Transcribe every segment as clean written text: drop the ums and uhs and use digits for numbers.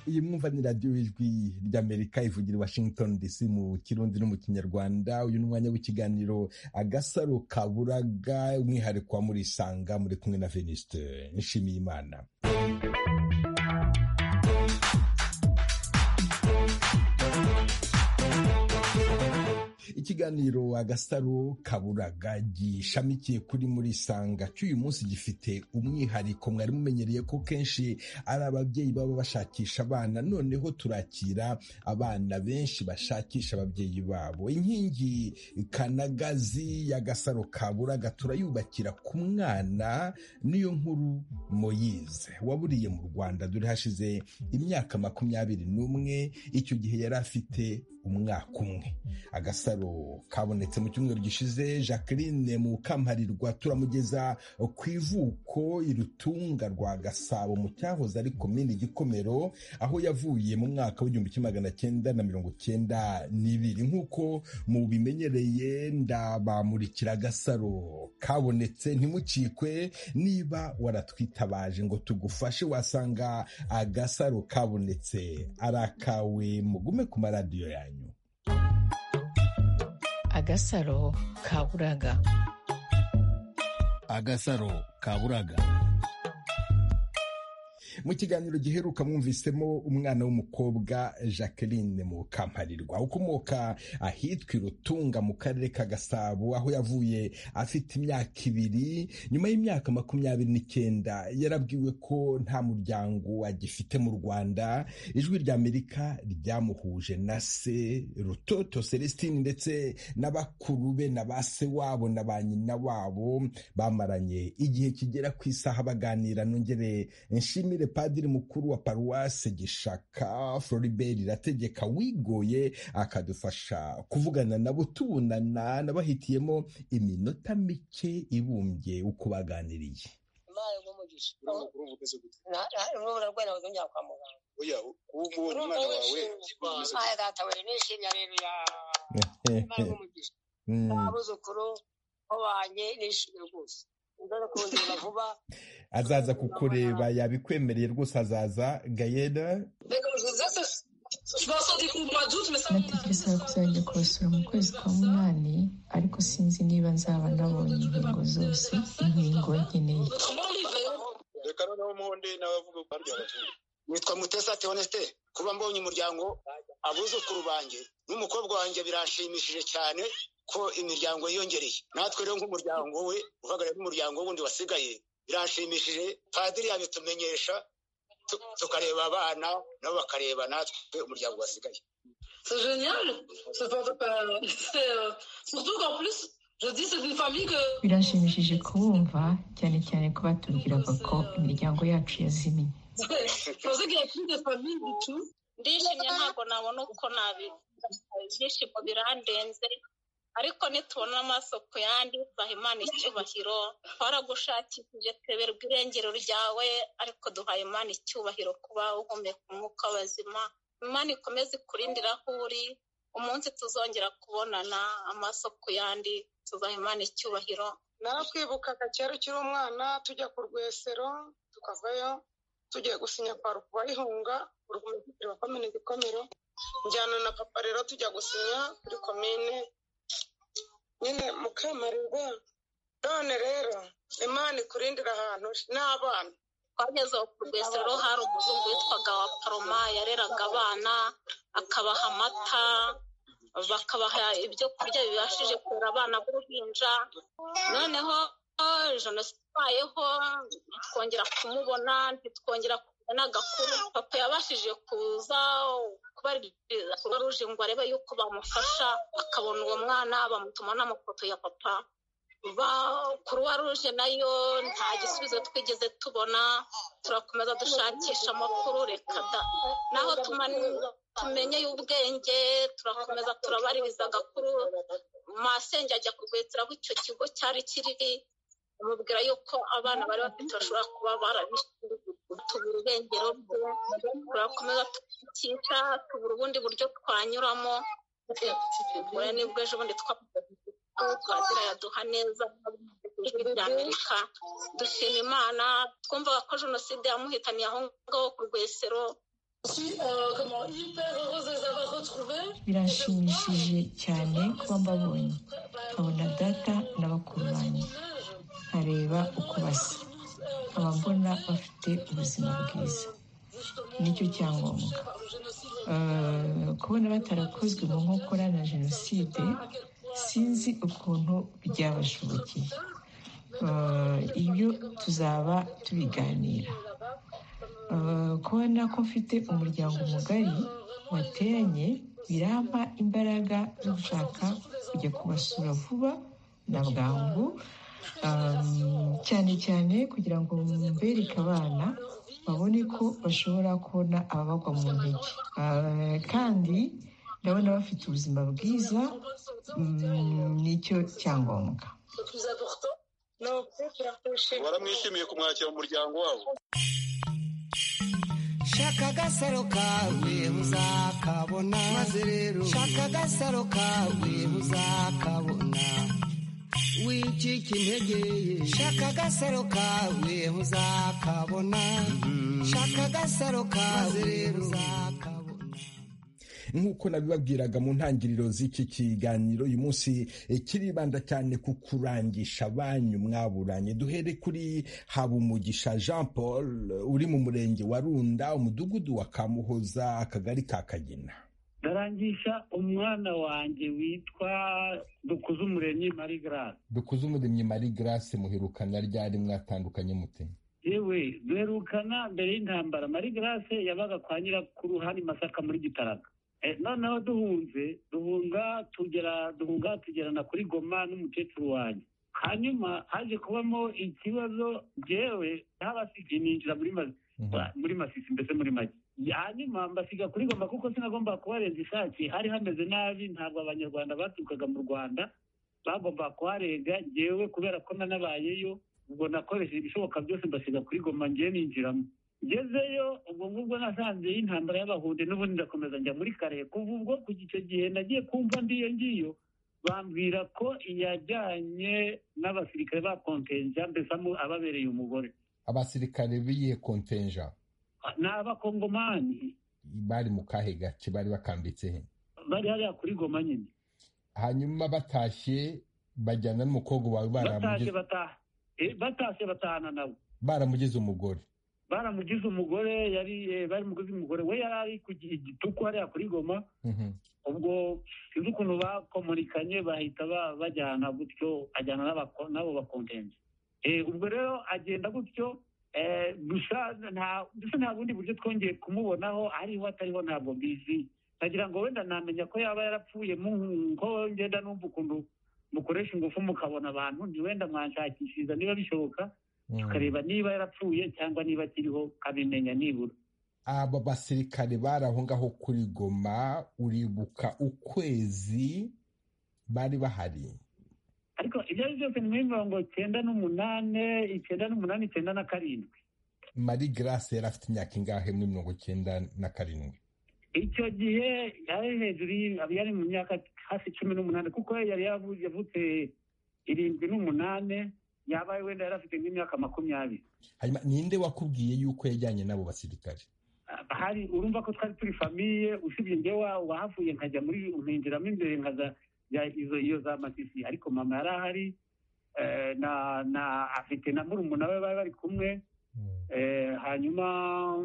iyi mwumva ni radiyo y'ijwi ry'Amerika ivugira i Washington DC mu Kirundi no mu Kinyarwanda. Uyu ni umwanya w'ikiganiro Agasaro Kaburaga, umwihariko wa Murisanga, muri kumwe na Venuste Nshimiyimana. Ikiganiro Agasaro Kaburaga gishamikiye kuri Murisanga cy'uyu munsi gifite umwihariko. Mwari mumenyereye ko kenshi ari ababyeyi baba bashakisha abana, noneho turakira abana benshi bashakisha ababyeyi babo. Inkingi kanagazi y'Agasaro Kaburaga turayubakira ku mwana. Niyo nkuru Moyize waburiye mu Rwanda dore hashize imyaka 21. Icyo gihe yari afite umwaka umwe. Agasaro kabonetse mu cyumweru gishize. Jacqueline Mukamparirwa turamugeza ku ivuko irutunga rwa Gasabo mu cyahoze ari komini Gikomero, aho yavuye mu mwaka w'1992. nk'uko mubimenyereye ndabamurikira Agasaro kabonetse. Ntimucikwe, niba waratwitabaje ngo tugufashe wasanga Agasaro kabonetse arakawe. Mugume ku maradiyo yanyu. Agasaro Kaburaga. Agasaro Kaburaga. Mu kiganiro giheruka mwumvisemo umwana w'umukobwa Jacqueline Mukamparirwa ukomoka ahitwa Irutunga mu karere ka Gasabo, aho yavuye afite imyaka 2. Nyuma y'imyaka 29 yarabwiwe ko nta muryango agifite mu Rwanda. Ijwi ry'Amerika ryamuhuje na se Rutoto Celestine ndetse n'abakuru be na base wabo na ba nyina wabo. Bamaranye igihe kigera ku isaha baganira. Nongere nshimire Padiri mukuru wa Paruwase Gishaka Floribert Irategeka wigoye akadufasha kuvugana nabo tubunana. Nabahitiyemo iminota mike ibumbye uko baganiriye. Azaza kukureba, yabikwemereye rwose azaza. Gayeda natekerezaga kuzajya kubasura mu kwezi kwa 8, ariko sinzi niba nzaba nabonye inkingo zose. Inkingo nkeneye. Reka noneho muhonde n'abavuga ko barya abaturage. Nitwa Mutesa Theoneste. Kuba mbonye umuryango abuzukuru banjye n'umukobwa wanjye birashimishije cyane ko imiryango yiyongereye. Natwe rero nk'umuryango we uhagarariye n'umuryango wundi wasigaye birashimishije. Padiri yabitumenyesha tukareba abana nabo bakareba natwe umuryango wasigaye. C'est génial. Surtout qu'en plus je dis c'est une famille que birashimishije kubumva, cyane cyane ko batubwiraga ko imiryango yacu yazimiye. Ndishimye ntabwo nabona uko ibyishimo birandenze, ariko nitubona amaso ku yandi tuzaha Imana icyubahiro. Twaragushakishije tweberwa irengero ryawe, ariko duhaye Imana icyubahiro kuba uhumeka umwuka w'abazima. Imana ikomeze ikurindira aho uri. Umunsi tuzongera kubonana amaso ku yandi tuzaha Imana icyubahiro. Narakwibukaga kera ukiri umwana tujya ku Rwesero tukavayo tugiye gusinya parukuwa y'Ihunga urwumvikiro rwa komine Gikomero. Njyana na papa rero tujya gusinya kuri komine nyine Mukamparirwa. None rero Imana ikurindira ahantu n'abana. Twageze ku Rwesero, hari umuzungu witwaga wa Paroma yareraga abana, akabaha amata, bakabaha ibyo kurya bibashije kurera abana b'uruhinja. Noneho jenoside ibayeho twongera kumubona, ntitwongera kubona agakuru. Papa yabashije kuza kubaririza Croix Rouge ngo arebe yuko bamufasha akabona uwo mwana, bamutuma n'amafoto ya papa. Croix Rouge nayo nta gisubizo twigeze tubona. Turakomeza dushakisha amakuru, reka da naho tumenye y'ubwenge turakomeza turabaririza agakuru. Masenge ajya kurwetera aho icyo kigo cyari kiri, amubwira yuko abana bari bafite bashobora kuba barabishyira tubura urengero bwe. Turakomeza tukicika tubura ubundi buryo twanyuramo. Nibwo ejo bundi twagira yaduha neza ijwi ry'Amerika. Dushima Imana, twumvaga ko jenoside yamuhitaniye aho ngaho ku Rwesero, Biranshimishije cyane kuba mbabonye, nkabona data na bakuru banjye, nkareba uko basa, nkaba mbona bafite ubuzima bwiza, nicyo cyangombwa. Kubona batarakozwe mu nkokora na jenoside sinzi ukuntu byabashobokeye. Ibyo tuzaba tubiganira. Kubona ko mfite umuryango mugari wateranye birampa imbaraga zo gushaka kujya kubasura vuba na bwangu, cyane cyane kugira ngo mbereke abana babone ko bashobora kubona ababagwa mu ntege, kandi ndabona bafite ubuzima bwiza, nicyo cyangombwa. Baramwishimiye kumwakira mu muryango wabo. Shaka agasaro kawe muzakabona, maze rero shaka agasaro kawe muzakabona, wicika intege, shaka agasaro kawe muzakabona, shaka agasaro kawe rero muzakabona. Nk'uko nabibabwiraga mu ntangiriro z'iki kiganiro, uyu munsi kiribanda cyane ku kurangisha abanyu mwaburanye. Duhere kuri Habumugisha Jean Paul uri mu murenge wa Runda, umudugudu wa Kamuhoza, akagari ka Kagina. Ndarangisha umwana wanjye witwa Dukuzumuremyi Marie Grace. Dukuzumuremyi Marie Grace, muherukana ryari, mwatandukanye mute? Yewe duherukana mbere y'intambara. Marie Grace yabaga kwa nyirakuru hano Masaka muri Gitaraga. Noneho duhunga tugerana kuri Goma n'umukecuru wanjye. Hanyuma haje kubamo ikibazo, jewe habasigaye ninjira muri Masisi, mbese muri make. Hanyuma mbasiga kuri Goma kuko sinagomba kuharenza ishaki, hari hameze nabi, ntabwo abanyarwanda baturukaga mu Rwanda bagomba kuharenga. Jewe kubera ko nanabayeyo, ubwo nakoresheje ibishoboka byose mbasiga kuri Goma, ngiye ninjiramo. Ngezeyo ubwo ngubwo nasanze y'intambara y'Abahunde, n'ubundi ndakomeza njya muri Kare. Kuva ubwo ku icyo gihe nagiye kumva ngiyo bambwira ko yajyanye n'abasirikare ba kontenja, mbese ababereye umugore. Abasirikare biye kontenja ni abakongomani. Bari mu kahe gace? Bari bakambitse he? Bari hariya kuri Goma nyine. Hanyuma batashye bajyana n'umukobwa wawe, batashye batahana nabo, baramugize umugore. Baramugize umugore, baramugize umugore, we yari ari ku Gituku hariya kuri Goma. Ubwo sinzi ukuntu bakomunikanye, bahita bajyana gutyo, ajyana n'abo bakontenje. Ubwo rero agenda gutyo, gusa nta bundi buryo twongeye kumubonaho, ariho atariho ntabwo mbizi. Nagira ngo wenda namenya ko yaba yarapfuye, ko ngenda numva ukuntu mukoresha ingufu mukabona abantu, ni wenda mwanshakishiriza niba bishoboka, tukareba niba yarapfuye cyangwa niba akiriho, kabimenya nibura. Aba basirikare bari aho ngaho kuri Goma, uribuka ukwezi bari bahari? Ariko ibyo ari byose ni muri 1998, 1997. Marie Grace yari afite imyaka ingahe muri 1997? Icyo gihe yari hejuru, yari mu myaka hafi 18, kuko yari yavutse 78, yabaye wenda yari afite nk'imyaka 20. Hanyuma ninde wakubwiye yuko yajyanye n'abo basirikare? Hari, urumva ko twari turi famiye, usibye njyewe wahavuye nkajya nkinjiramo imbere nkaza iyo za Masisi, ariko mama yari ahari, afite na murumuna we bari kumwe. Hanyuma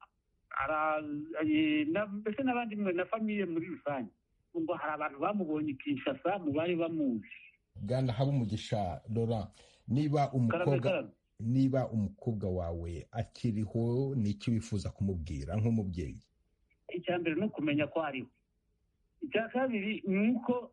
mbese n'abandi na famiye muri rusange. Ngo hari abantu bamubonye Kinshasa mu bari bamuzi. Bwana Habumugisha Laurent, niba umukobwa wawe akiriho, ni iki wifuza kumubwira nk'umubyeyi? Icya mbere ni ukumenya ko ariho. Icya kabiri ni uko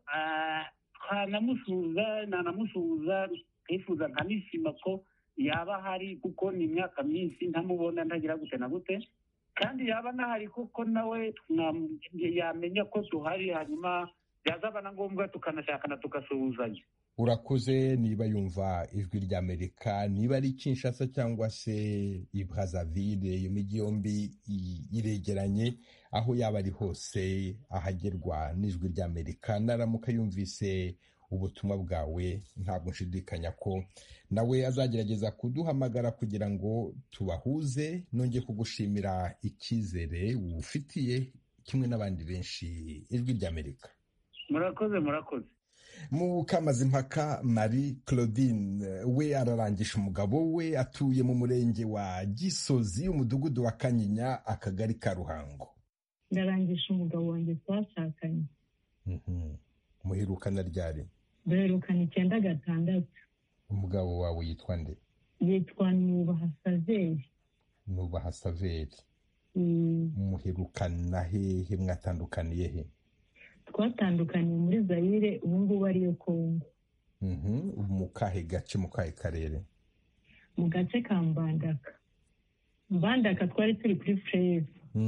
nanamusuhuza, nkifuza nkanishima ko yaba ahari, kuko ni imyaka myinshi ntamubona, ntagira gute na gute, kandi yaba nahari kuko nawe yamenya ko tuhari, hanyuma byazaba na ngombwa tukanashakana tugasuhuzanya. Urakoze. Niba yumva ijwi ry'Amerika, niba ari Kinshasa cyangwa se i Brazzaville, iyo mijyi yombi iregeranye, aho yaba ari hose ahagerwa n'ijwi ry'Amerika, naramuka yumvise ubutumwa bwawe. Ntabwo nshidikanya ko nawe azagerageza kuduhamagara kugira ngo tubahuze. Nongeye kugushimira icyizere ufitiye kimwe n'abandi benshi Ijwi ry'Amerika. murakoze. Mukamazimpaka Marie Claudine we ararangisha umugabo we, atuye mu murenge wa Gisozi, umudugudu wa Kanyinya, akagari ka Ruhango. Ndarangisha umugabo wanjye twashakanye. Muherukana ryari? Duherukana 9/6. Umugabo wawe yitwa nde? Yitwa Nubaha Saveri. Nubaha Saveri. Muherukana hehe? Mwatandukaniye he? Twatandukaniye muri Zaire, ubu ngubu ariyo Kongo. Mu kahe gace, mu kahe karere? Mu gace ka Mbandaka twari turi kuri Frere.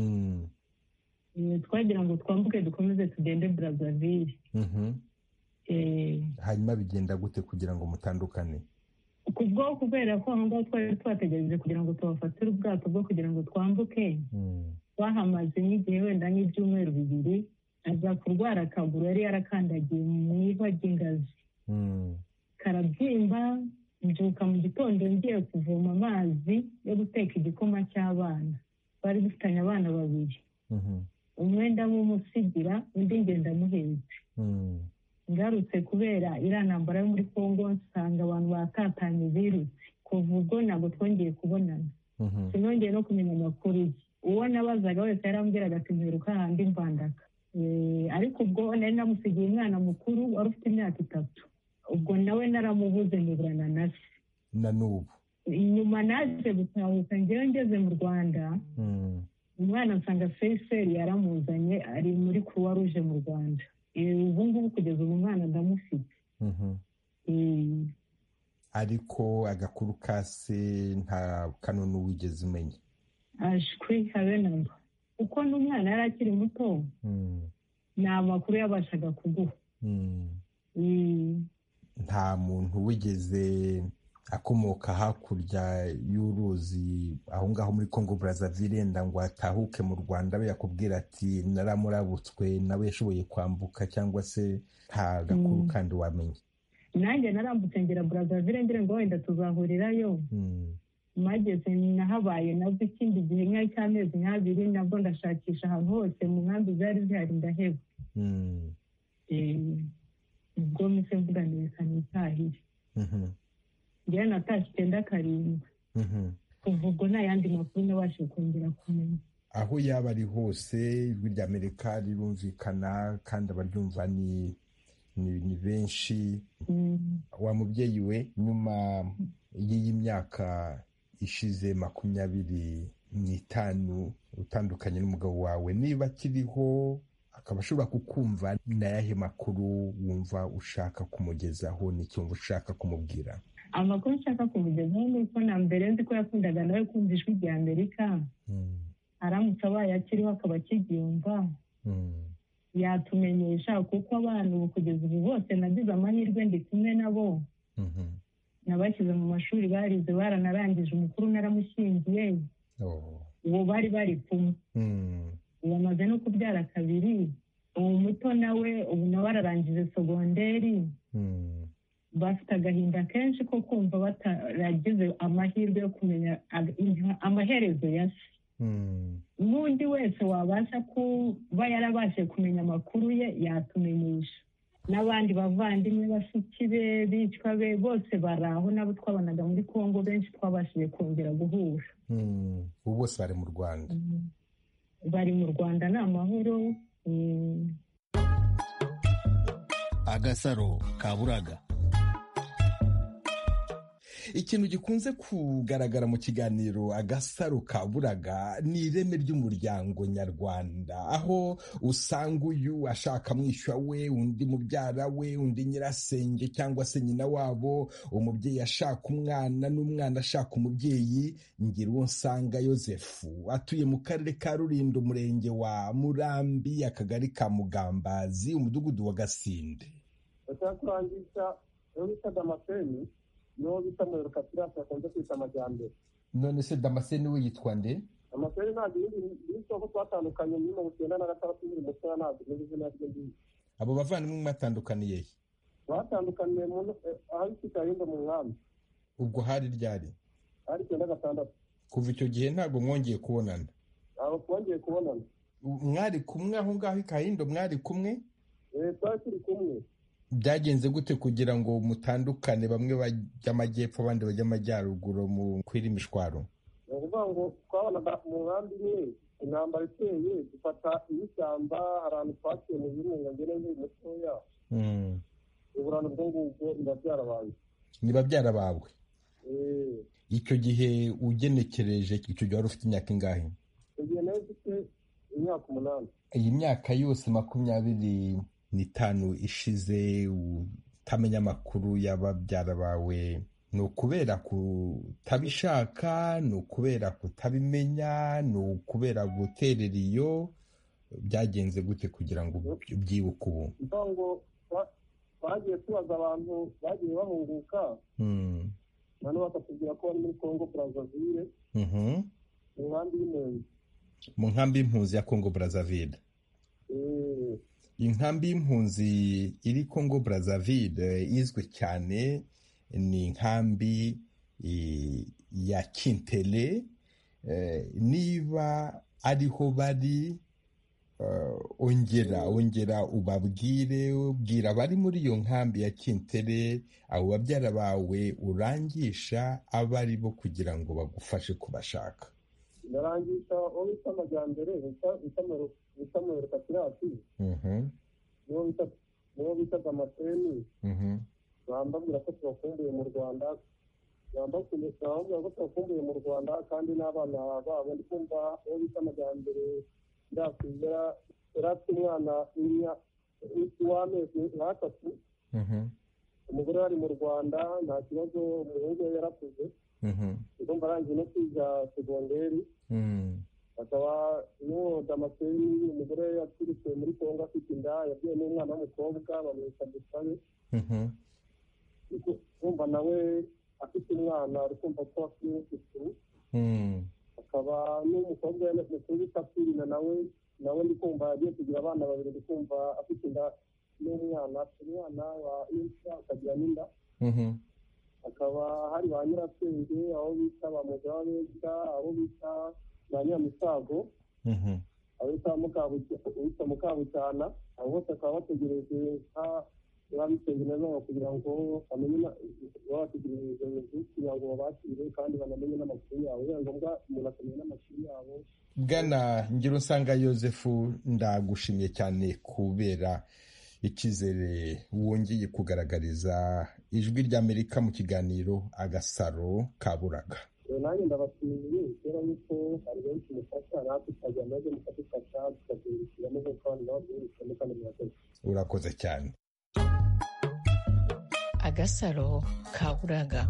Twagira ngo twambuke dukomeze tugende Brazzaville. Hanyuma bigenda gute kugira ngo mutandukane? Kubera ko aho ngaho twari twategereje kugira ngo tubafatire ubwato bwo kugira ngo twambuke, twahamaze n'igihe wenda n'ibyumweru 2, aza kurwara akaguru, yari yarakandagiye mu ihwa ry'ingazi. Karabyimba, mbyuka mu gitondo ngiye kuvoma amazi yo guteka igikoma cy'abana. Bari dufitanye abana 2. Umwe ndamumusigira, undi ngenda muhetse. Ngarutse kubera irantambara yo muri Kongo, nsanga abantu batatanye birutse. Kuva ubwo ntabwo twongeye kubonana. Sinongeye no kumenya amakuru ye. Uwo nabazaga wese yarambwiraga ati mperuka handi Mbandaka. Ariko ubwo nari namusigiye umwana mukuru wari ufite imyaka 3. Ubwo nawe naramubuze niburana na se. Na n'ubu inyuma naje gutahuka njyewe ngeze mu Rwanda. Umwana nsanga Faisal yaramuzanye, ari muri Croix Rouge mu Rwanda. Ubu ngubu kugeza ubu mwana ndamufite. Ariko agakuru kase nta kanunu wigeze umenya? Ashwi habe namba. Uko n'umwana yari akiri muto, nta makuru yabashaga kuguha. Nta muntu wigeze akomoka hakurya y'uruzi aho ngaho muri Congo Brazzaville ngo atahuke mu Rwanda be yakubwira ati naramurabutswe nawe yashoboye kwambuka, cyangwa se nta gakuru kandi wamenye? Nanjye narambutse ngera Brazzaville ngira ngo wenda tuzahurirayo. Mageze nahabaye nabwo ikindi gihe nk'amezi 2 nabwo ndashakisha ahantu hose mu nkambi zari zihari ndaheba. Ubwo mise mvuganiye kanitahire. Njye natashye 9/7. Kuva ubwo nta yandi makuru nabashije kongera kumenya. Aho yaba ari hose Ijwi ry'Amerika rirumvikana kandi abaryumva ni benshi. Wa mubyeyi we, nyuma y'iyi myaka ishize 25 utandukanye n'umugabo wawe, niba akiriho akaba ashobora kukumva, nayahe makuru wumva ushaka kumugezaho? N'icyumva ushaka kumubwira? Amakuru nshaka kumugezaho ni uko na mbere nzi ko yakundaga nawe kumva Ijwi ry'Amerika. Aramutse abaye akiriho akaba akigiyumva, yatumenyesha, kuko abantu kugeza ubu bose nagize amahirwe ndi kumwe nabo. Nabashyize mu mashuri, barize baranarangije, umukuru naramushyingiye. Ubu bari kumwe. Bamaze no kubyara 2. Uwo muto nawe ubu nawe ararangije segonderi. Bafite agahinda kenshi ko kumva bataragize amahirwe yo kumenya amaherezo ya se. N'undi wese wabasha kuba yarabashe kumenya amakuru ye yatumenyesha. N'abandi bavandimwe bashiki be, bicwa be, bose baraho, nabo twabanaga muri Kongo benshi twabashije kongera guhura. Ubu bose bari mu Rwanda? Bari mu Rwanda, ni amahoro. Agasaro kaburaga. Ikintu gikunze kugaragara mu kiganiro Agasaro kaburaga ni ireme ry'umuryango nyarwanda, aho usanga uyu ashaka mwishywa we, undi mubyara we, undi nyirasenge cyangwa se nyina wabo, umubyeyi ashaka umwana n'umwana ashaka umubyeyi. Ngira uwo nsanga Yosefu atuye mu karere ka Rulindo, umurenge wa Murambi, akagari ka Mugambazi, umudugudu wa Gasinde. Batakurangisha yo bita Damascene, niho bita mu Rukatiraso akunze kwita Amajyambere. None se Damascene we yitwa nde? Damascene ntabwo n'isoko twatandukanye muri 1996 muri Mutara, ntabwo n'izina rye ngiye. Abo bavandimwe mwatandukaniye he? batandukaniye aho bita Kayindo mu nkambi. Ubwo hari ryari? Hari 96. Kuva icyo gihe ntabwo mwongeye kubonana? Ntabwo twongeye kubonana. Mwari kumwe aho ngaho i Kayindo, mwari kumwe? Twari turi kumwe. Byagenze gute kugira ngo mutandukane, bamwe bajya amajyepfo abandi bajya amajyaruguru mu kwira imishwaro? Ni ukuvuga ngo twabonaga mu nkambi imwe intambara iteye, dufata ibishyamba, hari ahantu twaciye mu birunga ngene nkiri mutoya. Uburano bwo ngubwo biba byarabaye. Niba byarabawe? Icyo gihe ugenekereje, icyo gihe wari ufite imyaka ingahe? Icyo gihe nari mfite imyaka 8. Iyi myaka yose 25 ishize utamenya amakuru y'ababyara bawe, ni ukubera kutabishaka, ni ukubera kutabimenya, ni ukubera guterera iyo? Byagenze gute kugira ngo ubyibuke ubu? Bagiye tubaza abantu bagiye bahunguka, none bakatubwira ko bari muri Congo Brazzaville, mu nkambi y'impunzi. Mu nkambi y'impunzi ya Congo Brazzaville? Inkambi y'impunzi iri Congo Brazzaville izwi cyane ni inkambi ya Kintele. Niba ariho bari, ongera ubabwire, ubwira abari muri iyo nkambi ya Kintele, abo babyara bawe urangisha aba ari bo kugira ngo bagufashe kubashaka. Ndarangisha uwo bita Amajyambere, bita Merokapirasi, niwo bita Damascene. Bambabwira ko tubakumbuye mu Rwanda, bambabwira ko tubakumbuye mu Rwanda, kandi n'abana babo. Ndi kumva uwo bita Amajyambere yari afite umwana w'amezi nk'3. Umugore wari mu Rwanda, nta kibazo, umuhungu we yarakuze. Ugomba arangiye no kwiga segonderi. Akaba n'uwo Damascene, umugore yaturutse muri Congo afite inda, yabwiye n'umwana w'umukobwa bamwita Dusabe. Kumva nawe afite umwana, ari kumva ko afite isukuru. Akaba n'umukobwa mukuru witwa Pirina, nawe ndi kumva yagiye kugira abana 2. Ndi kumva afite inda n'umwana wa Insa, akagira n'inda. Akaba hari ba nyirasenge, aho bita ba Mugababeza, aho bita ba Nyamisago, aho bita Mukabucyana. Abo bose akaba bategereje babisenge neza kugira ngo bamenye, babategereje kugira ngo babakire kandi banamenye n'amakuru yabo. Biba ngombwa umuntu akamenya n'amakuru yabo. Bwana Ngirusanga Joseph, ndagushimiye cyane kubera icyizere wongeye kugaragariza Ijwi ry'Amerika mu kiganiro Agasaro Kaburaga. Nanjye ndabashimiye kubera yuko hari benshi mufasha, natwe tukajya maze mukadufasha, tukazungukiramo nk'uko abantu babwirishamo kandi murakoze. Urakoze cyane. Agasaro Kaburaga.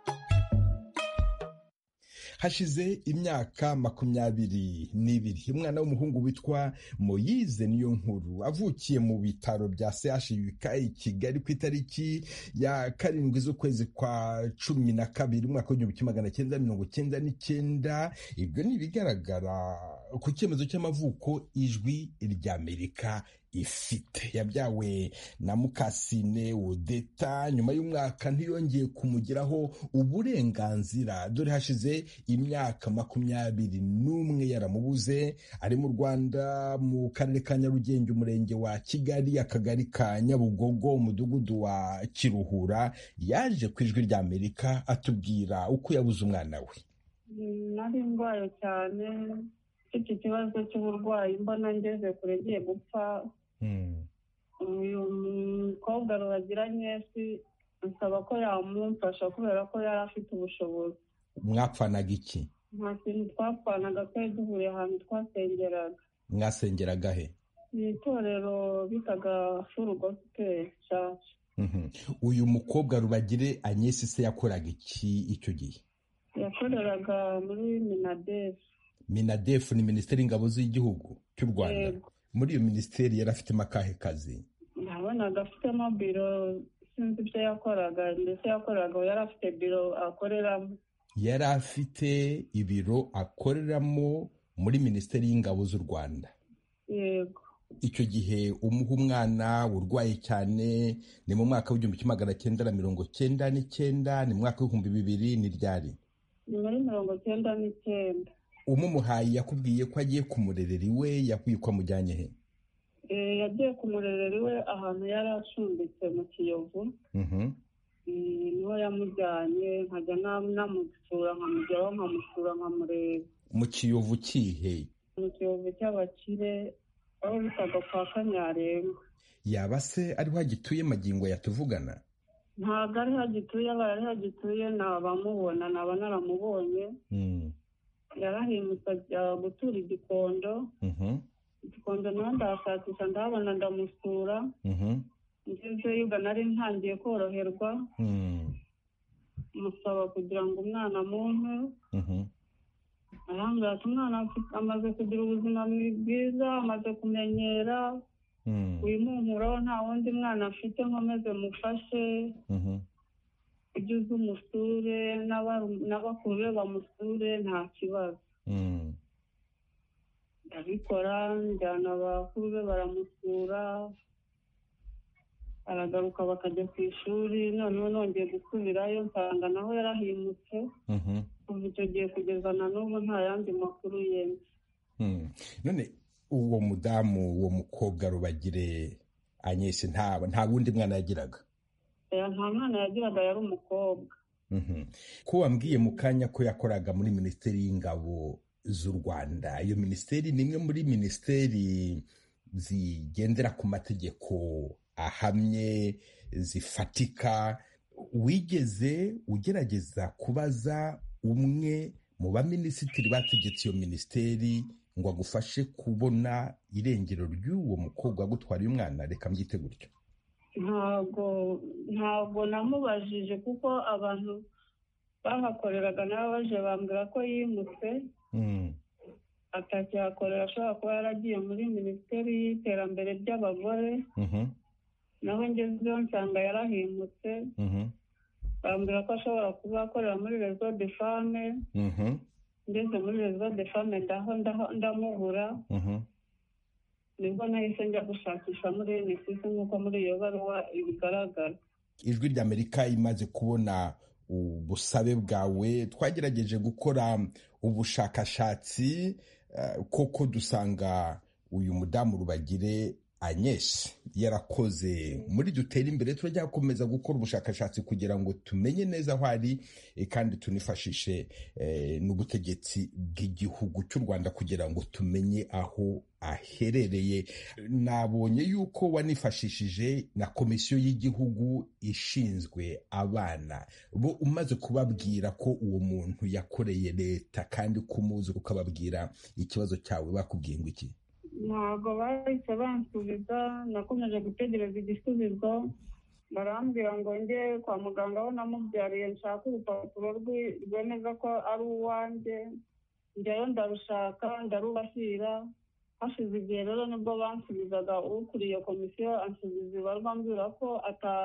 Hashize imyaka 22, umwana w'umuhungu witwa Moyize Niyonkuru avukiye mu bitaro bya CHUK i Kigali ku itariki ya 7 z'ukwezi kwa 12 umwaka w'1999. Ibyo ni ibigaragara ku cyemezo cy'amavuko Ijwi ry'Amerika ifite. Yabyawe na Mukasine Odeta, nyuma y'umwaka ntiyongeye kumugiraho uburenganzira, dore hashize imyaka 21 yaramubuze. Ari mu Rwanda, mu karere ka Nyarugenge, umurenge wa Kigali, akagari ka Nyabugogo, umudugudu wa Kiruhura. Yaje ku Ijwi ry'Amerika atubwira uko yabuze umwana we. Nari ndwaye cyane, iki kibazo cy'uburwayi, mbona ngeze kure ngiye gupfa. Uyu mukobwa Ruragiranye nsaba ko yamumfasha kubera ko yari afite ubushobozi. Mwapfanaga iki? Nta kintu twapfanaga, twari duhuriye ahantu twasengeraga. Mwasengeraga he? Ni itorero bitaga Full Gospel Church. Uyu mukobwa Rubagire Agnes se yakoraga iki icyo gihe? Yakoreraga muri Minadef. Ni Minisiteri y'Ingabo z'Igihugu cy'u Rwanda. Yego. Muri iyo minisiteri yari afitemo akahe kazi? Nabonaga afitemo biro, sinzi ibyo yakoraga, ndetse yakoraga, yari afite biro akoreramo. Yari afite ibiro akoreramo muri Minisiteri y'Ingabo z'u Rwanda. Yego. icyo gihe umuha umwana urwaye cyane ni mu mwaka w'1999, ni mu mwaka w'2000, ni ryari? ni muri 1999. umumuhaye yakubwiye ko agiye kumurerera iwe, yakwiye ko amujyanye he? Yagiye kumurerera iwe ahantu yari acumbitse mu Kiyovu. Niho yamujyanye, nkajya namusura, nkamugeraho nkamusura nkamureba. Mu Kiyovu kihe? Mu Kiyovu cy'abakire, aho bitaga kwa Kanyarenga. Yaba se ariho hagituye magingo yatuvugana? Ntabwo ari hagituye, aba ari hagituye nabamubona, naba naramubonye. Yarahimutse ajya gutura Igikondo. Igikondo naho ndahashakisha ndahabona ndamusura. Ngezeyo ubwo nari ntangiye koroherwa. Musaba kugira ngo umwana amumpe. Arambwira ati umwana amaze kugira ubuzima bwiza, amaze kumenyera, wimumpuraho nta wundi mwana afite, nkomeze mufashe, ujye uza umusure n'abakuru be bamusure nta kibazo. Ndabikora, njyana abakuru be baramusura, aragaruka bakajya ku ishuri. Noneho nongeye gusubirayo nsanga naho yarahimutse. Kuva icyo gihe kugeza na n'ubu nta yandi makuru yenze. None uwo mudamu, uwo mukobwa Rubagire Agnes nta wundi mwana yagiraga? Nta mwana yagiraga, yari umukobwa. Ko wambwiye mu kanya ko yakoraga muri Minisiteri y'Ingabo z'u Rwanda, iyo minisiteri ni imwe muri minisiteri zigendera ku mategeko ahamye, zifatika. Wigeze ugerageza kubaza umwe mu baminisitiri bategetse iyo minisiteri ngo agufashe kubona irengero ry'uwo mukobwa gutwara uyu mwana? Reka mbyite gutyo. Ntabwo namubajije, kuko abantu bahakoreraga nabo baje bambwira ko yimutse, atakihakorera, ashobora kuba yaragiye muri Minisiteri y'Iterambere ry'Abagore. Naho ngezeyo nsanga yarahimutse. Bambwira ko ashobora kuba akorera muri Réseau des Femmes. Ngeze muri Réseau des Femmes ndamubura. Nibwo nahise njya gushakisha muri NSS nk'uko muri iyo baruwa ibigaragara. Ijwi ry'Amerika imaze kubona ubusabe bwawe, twagerageje gukora ubushakashatsi koko dusanga uyu mudamu Rubagire Agnes yarakoze muri Dutere Imbere. turajya gukomeza gukora ubushakashatsi kugira ngo tumenye neza aho ari, kandi tunifashishe n'ubutegetsi bw'igihugu cy'u Rwanda kugira ngo tumenye aho aherereye. Nabonye yuko wanifashishije na Komisiyo y'Igihugu ishinzwe abana, bo umaze kubabwira ko uwo muntu yakoreye leta kandi kumuzi, ukababwira ikibazo cyawe, bakubwiye ngo iki? Ntabwo bahise bansubiza, nakomeje gutegereza igisubizo. Barambwira ngo njye kwa muganga aho namubyariye nshaka urupapuro rwemeza ko ari uwanjye. Njyayo ndarushaka, ndarubashyira. Hashize igihe rero nibwo bansubizaga ukuriye komisiyo, ansubiza ibarwa ambwira ko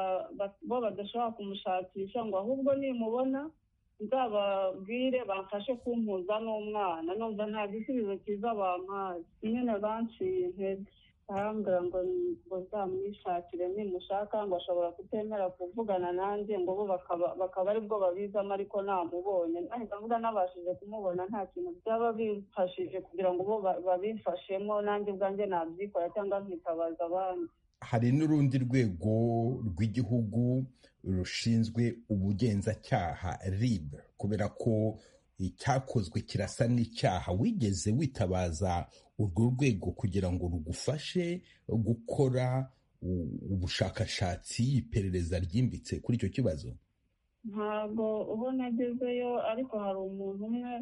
bo badashobora kumushakisha, ngo ahubwo nimubona nzababwire bamfashe kumpuza n'umwana. Numva nta gisubizo cyiza bampaye, nyine banciye intege. Arambwira ngo zamwishakire nimushaka, ngo ashobora kutemera kuvugana nanjye, ngo bo bakaba aribwo babizamo, ariko namubonye. Nahita mvuga nabashije kumubona nta kintu byaba bifashije kugira ngo bo babifashemo, nanjye ubwanjye nabyikora cyangwa nkitabaza abandi. Hari n'urundi rwego rw'igihugu rushinzwe ubugenzacyaha, RIB, kubera ko icyakozwe kirasa n'icyaha. Wigeze witabaza urwo rwego kugira ngo rugufashe gukora ubushakashatsi, iperereza ryimbitse kuri icyo kibazo? Ntabwo ubu nagezeyo, ariko hari umuntu umwe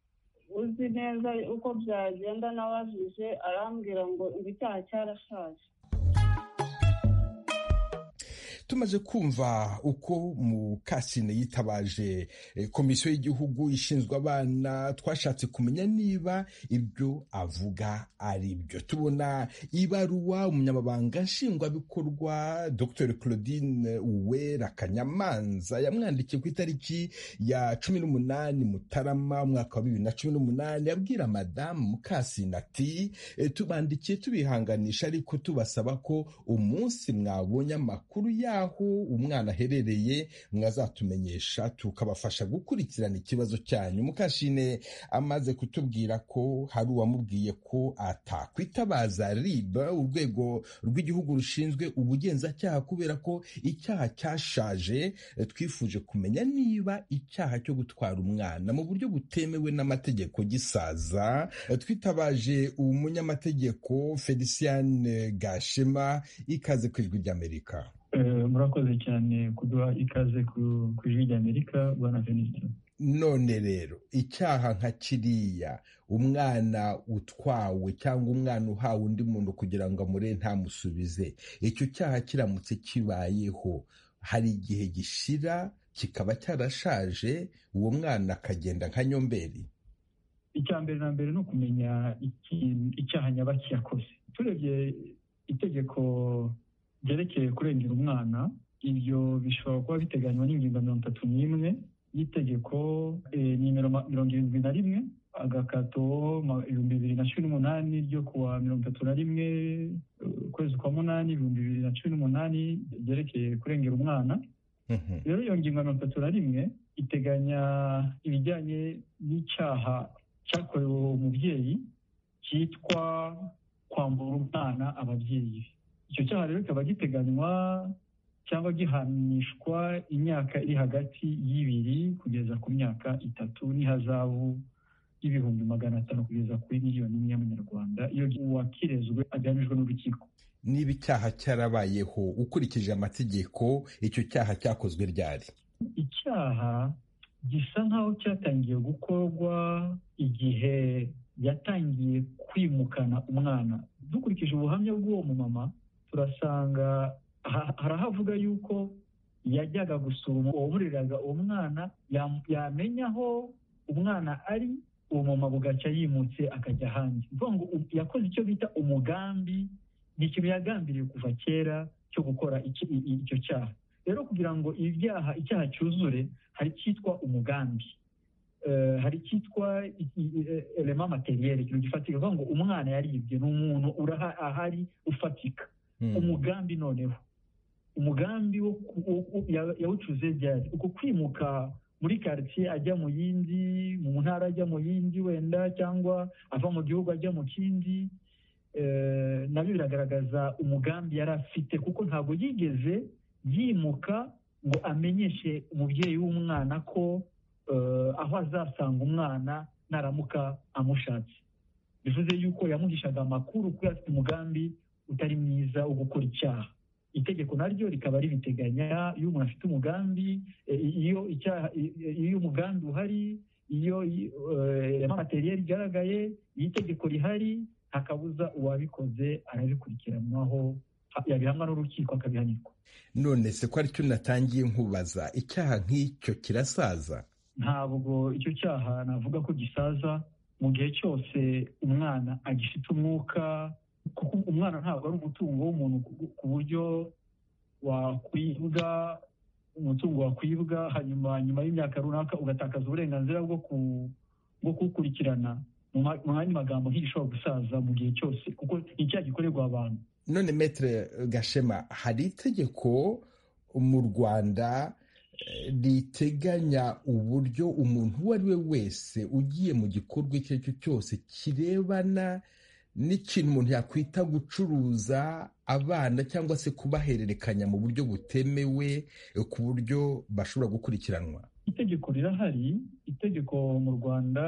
uzi neza uko byagenda nabajije, arambwira ngo icyaha cyarashaje. tumaze kumva uko Mukasine yitabaje komisiyo y'igihugu ishinzwe abana, twashatse kumenya niba ibyo avuga ari byo. Tubona ibaruwa umunyamabanga nshingwabikorwa Dr Claudine Uwera Kanyamanza yamwandikiye ku itariki ya 18 Mutarama umwaka wa 2018 abwira Madamu Mukasine ati tubandikiye tubihanganisha ariko tubasaba ko umunsi mwabonye amakuru y'aho umwana aherereye mwazatumenyesha tukabafasha gukurikirana ikibazo cyanyu. Mukasine amaze kutubwira ko hari uwamubwiye ko atakwitabaza RIB, urwego rw'igihugu rushinzwe ubugenzacyaha, kubera ko icyaha cyashaje. Twifuje kumenya niba icyaha cyo gutwara umwana mu buryo butemewe n'amategeko gisaza. Twitabaje umunyamategeko Felicien Gashema. Ikaze ku Ijwi ry'Amerika. Murakoze cyane kuduha ikaze ku Ijwi ry'Amerika bwana Venuste. None rero icyaha nka kiriya, umwana utwawe cyangwa umwana uhawe undi muntu kugira ngo amure ntamusubize, icyo cyaha kiramutse kibayeho hari igihe gishira kikaba cyarashaje uwo mwana akagenda nka nyomberi? Icya mbere na mbere ni ukumenya icyaha nyabaki yakoze. Turebye itegeko ryerekeye kurengera umwana, ibyo bishobora kuba biteganywa n'ingingo 31 y'itegeko nimero 71 agakato 2018 ryo kuwa 31 ukwezi kwa 8 2018 ryerekeye kurengera umwana. Rero iyo ngingo 31 iteganya ibijyanye n'icyaha cyakorewe umubyeyi cyitwa kwambura umwana ababyeyi. Icyo cyaha rero kikaba giteganywa cyangwa gihanishwa imyaka iri hagati y'2 kugeza ku myaka 3 n'ihazabu y'ibihumbi 500 kugeza kuri miliyoni y'amanyarwanda iyo uwakirezwe agamijwe n'urukiko. Niba icyaha cyarabayeho ukurikije amategeko, icyo cyaha cyakozwe ryari? Icyaha gisa nkaho cyatangiye gukorwa igihe yatangiye kwimukana umwana. Dukurikije ubuhamya bw'uwo mumama turasanga harahavuga yuko yajyaga gusura uwamureraga uwo mwana, yamenya aho umwana ari, uwo mama bugacya yimutse akajya ahandi. Ngo yakoze icyo bita umugambi, ni ikintu yagambiriye kuva kera cyo gukora icyo cyaha. Rero kugira ngo icyaha cyuzure hari cyitwa umugambi, hari cyitwa element materiel, ikintu gifatika. Ngo umwana yaribye, ni umuntu ahari ufatika. Umugambi noneho umugambi yawucuze ryari? Uko kwimuka muri quartier ajya mu yindi, mu ntara ajya mu yindi wenda, cyangwa ava mu gihugu ajya mu kindi, nabyo biragaragaza umugambi yari afite, kuko ntabwo yigeze yimuka ngo amenyeshe umubyeyi w'umwana ko aho azasanga umwana naramuka amushatse. Bivuze yuko yamuhishaga amakuru kuko afite umugambi utari mwiza wo gukora icyaha. Itegeko naryo rikaba ribiteganya, iyo umuntu afite umugambi, iyo umugambi uhari, iyo materiel igaragaye, iyo itegeko rihari, hakabuza uwabikoze arabikurikiranwaho, yabihamwa n'urukiko akabihanirwa. None se ko aricyo natangiye nkubaza, icyaha nk'icyo kirasaza? Ntabwo icyo cyaha navuga ko gisaza mu gihe cyose umwana agifite umwuka, kuko umwana ntabwo ari umutungo w'umuntu ku buryo wakwibwa, umutungo wakwibwa hanyuma y'imyaka runaka ugatakaza uburenganzira bwo kuwukurikirana. Mu yandi magambo, ntishobora gusaza mu gihe cyose kuko icyaha gikorerwa abantu. None Maître Gashema, hari itegeko mu Rwanda riteganya uburyo umuntu uwo ari we wese ugiye mu gikorwa icyo ari cyo cyose kirebana n'ikintu umuntu yakwita gucuruza abana cyangwa se kubahererekanya mu buryo butemewe, ku buryo bashobora gukurikiranwa? Itegeko rirahari. Itegeko mu Rwanda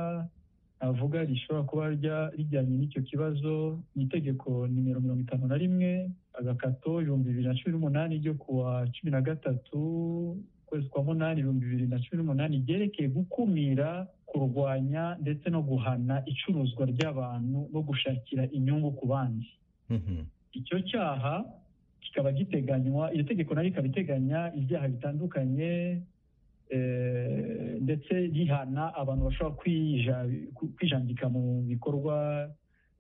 avuga rishobora kuba rijyanye n'icyo kibazo, ni itegeko nimero 51 agakato 2018 ryo kuwa 13 kwezi kwa 8 2018 ryerekeye gukumira, kurwanya ndetse no guhana icuruzwa ry'abantu no gushakira inyungu ku bandi. Icyo cyaha kikaba giteganywa, iyo tegeko naryo ikaba iteganya ibyaha bitandukanye ndetse rihana abantu bashobora kwijandika mu bikorwa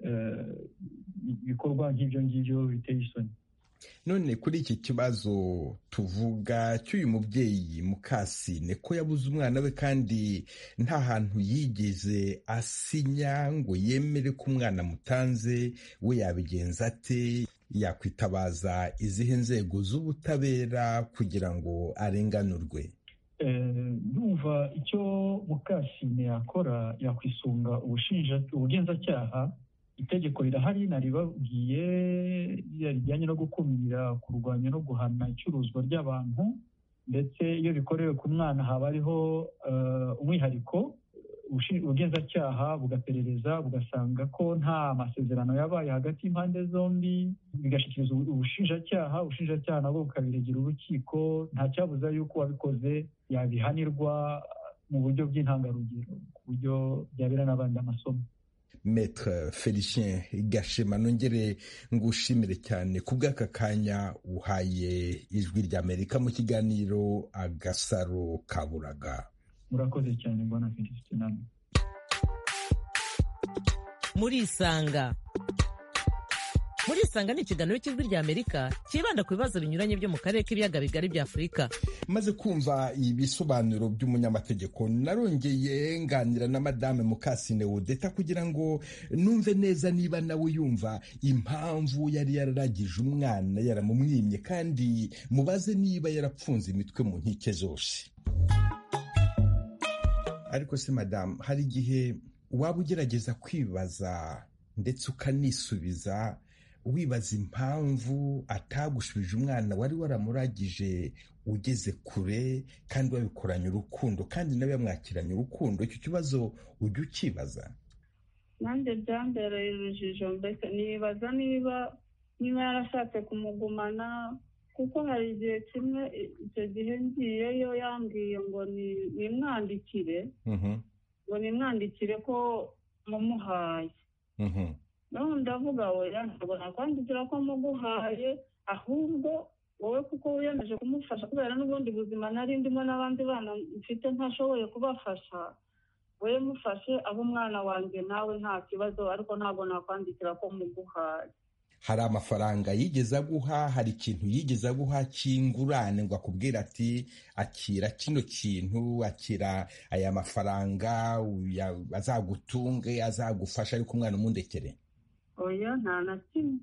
nk'ibyo ngibyo biteye isoni. None kuri iki kibazo tuvuga cy'uyu mubyeyi Mukasine ko yabuze umwana we kandi nta hantu yigeze asinya ngo yemere ko umwana mutanze, we yabigenza ate? Yakwitabaza izihe nzego z'ubutabera kugira ngo arenganurwe? Ndumva icyo Mukasine yakora, yakwisunga ubugenzacyaha. Itegeko rirahari naribabwiye rijyanye no gukumira, kurwanya no guhana icuruzwa ry'abantu, ndetse iyo bikorewe ku mwana haba hariho umwihariko. Ubugenzacyaha bugaperereza bugasanga ko nta masezerano yabaye hagati y'impande zombi, bigashyikirizwa ubushinjacyaha nabwo bukabiregera urukiko. Nta cyabuza yuko uwabikoze yabihanirwa mu buryo bw'intangarugero, ku buryo byabera n'abandi amasomo. Maître Félicien Gashema, nongere ngushimire cyane ku bw'aka kanya uhaye Ijwi ry'Amerika mu kiganiro Agasaro Kaburaga. Murakoze cyane bwana Félicien. Muri Isanga ni ikiganiro cy'Ijwi ry'Amerika kibanda ku bibazo binyuranye byo mu karere k'ibiyaga bigari bya Afurika. Maze kumva ibisobanuro by'umunyamategeko, narongeye nganira na Madame Mukasine Odeta kugira ngo numve neza niba nawe yumva impamvu yari yararagije umwana yaramumwimye, kandi mubaze niba yarapfunze imitwe mu nkike zose. Ariko se Madame, hari igihe waba ugerageza kwibaza ndetse ukanisubiza, wibaza impamvu atagushubije umwana wari waramuragije ugeze kure kandi wabikoranye urukundo kandi nawe yamwakiranye urukundo? Icyo kibazo ujya ukibaza? nanjye byambereye urujijo, mbese nibaza niba yarashatse kumugumana, kuko hari igihe kimwe, icyo gihe ngiyeyo yambwiye ngo nimwandikire ko mumuhaye. None ndavuga oya, ntabwo nakwandikira ko muguhaye, ahubwo wowe kuko wiyemeje kumufasha kubera n'ubundi buzima nari ndimo n'abandi bana mfite ntashoboye kubafasha, wowe mufashe abo umwana wanjye nawe nta kibazo, ariko ntabwo nakwandikira ko muguhaye. Hari amafaranga yigeze aguha? Hari ikintu yigeze aguha cy'ingurane ngo akubwira ati akira kino kintu, akira aya mafaranga azagutunge, azagufasha, ariko umwana umundekere? Oya, nta na kimwe.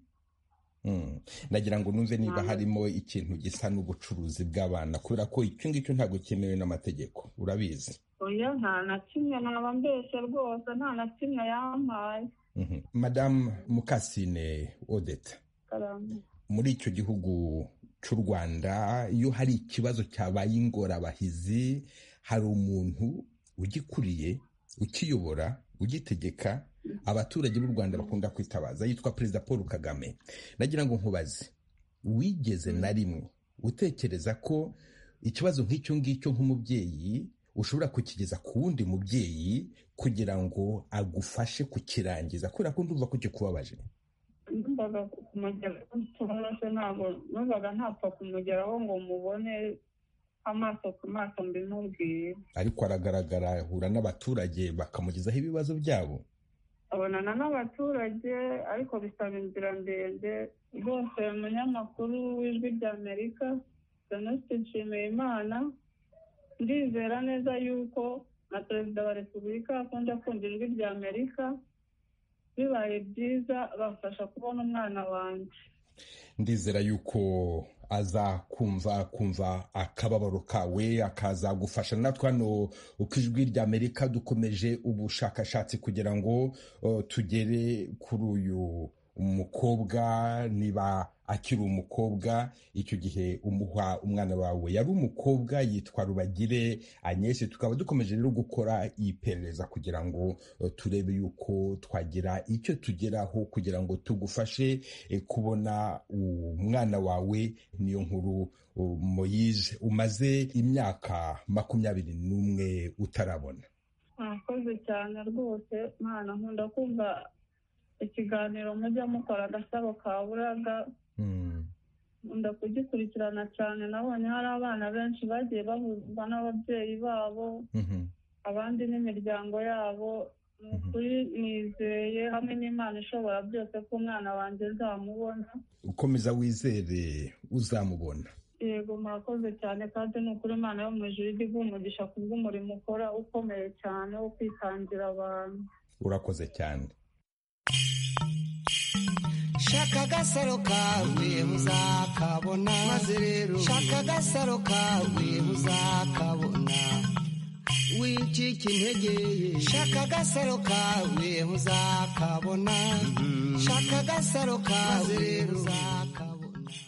Nagira ngo numve niba harimo ikintu gisa n'ubucuruzi bw'abana, kubera ko icyo ngicyo ntabwo cyemewe n'amategeko, urabizi. Oya, nta na kimwe, naba mbese rwose, nta na kimwe yampaye. Madame Mukasine Odeta, muri icyo gihugu cy'u Rwanda, iyo hari ikibazo cyabaye ingorabahizi, hari umuntu ugikuriye, ukiyobora, ugitegeka, abaturage b'u Rwanda bakunda kwitabaza, yitwa Perezida Paul Kagame. Nagira ngo nkubaze, wigeze na rimwe utekereza ko ikibazo nk'icyo ngicyo nk'umubyeyi ushobora kukigeza ku wundi mubyeyi kugira ngo agufashe kukirangiza, kubera ko ndumva ko kikubabaje? Numvaga kumugeraho, ntabwo numvaga ntapfa kumugeraho ngo mubone amaso ku maso mbimubwire. Ariko aragaragara, ahura n'abaturage bakamugezaho ibibazo byabo. Abonana n'abaturage, ariko bisaba inzira ndende rwose. Umunyamakuru w'Ijwi ry'Amerika Venuste Nshimiyimana, ndizera neza yuko na Perezida wa Repubulika akunda kumva Ijwi ry'Amerika, bibaye byiza bafasha kubona umwana wanjye. Ndizera yuko aza kumva akababaro kawe, akazagufasha. natwe hano uko Ijwi ry'Amerika dukomeje ubushakashatsi kugira ngo tugere kuri uyu umukobwa, niba akiri umukobwa. Icyo gihe umuha umwana wawe yari umukobwa, yitwa Rubagire Agnes. Tukaba dukomeje rero gukora iperereza kugira ngo turebe yuko twagira icyo tugeraho kugira ngo tugufashe kubona umwana wawe. Niyo nkuru Moise, umaze imyaka 21 utarabona. Mwakoze cyane rwose, mwana nkunda kumva ikiganiro mujya mukora Agasaro Kaburaga, nkunda kugikurikirana cyane. Nabonye hari abana benshi bagiye bahuzwa n'ababyeyi babo, abandi n'imiryango yabo. Ni ukuri nizeye hamwe n'Imana ishobora byose ko umwana wanjye nzamubona. Ukomeza wizere uzamubona. Yego, murakoze cyane, kandi ni ukuri Imana yo mu ijuru ijya iguha umugisha ku bw'umurimo ukora ukomeye cyane wo kwitangira abantu. Urakoze cyane. shaka agasaro kawe uzakabona, maze rero shaka agasaro kawe uzakabona, wicika intege shaka agasaro kawe uzakabona, shaka agasaro kawe uzakabona.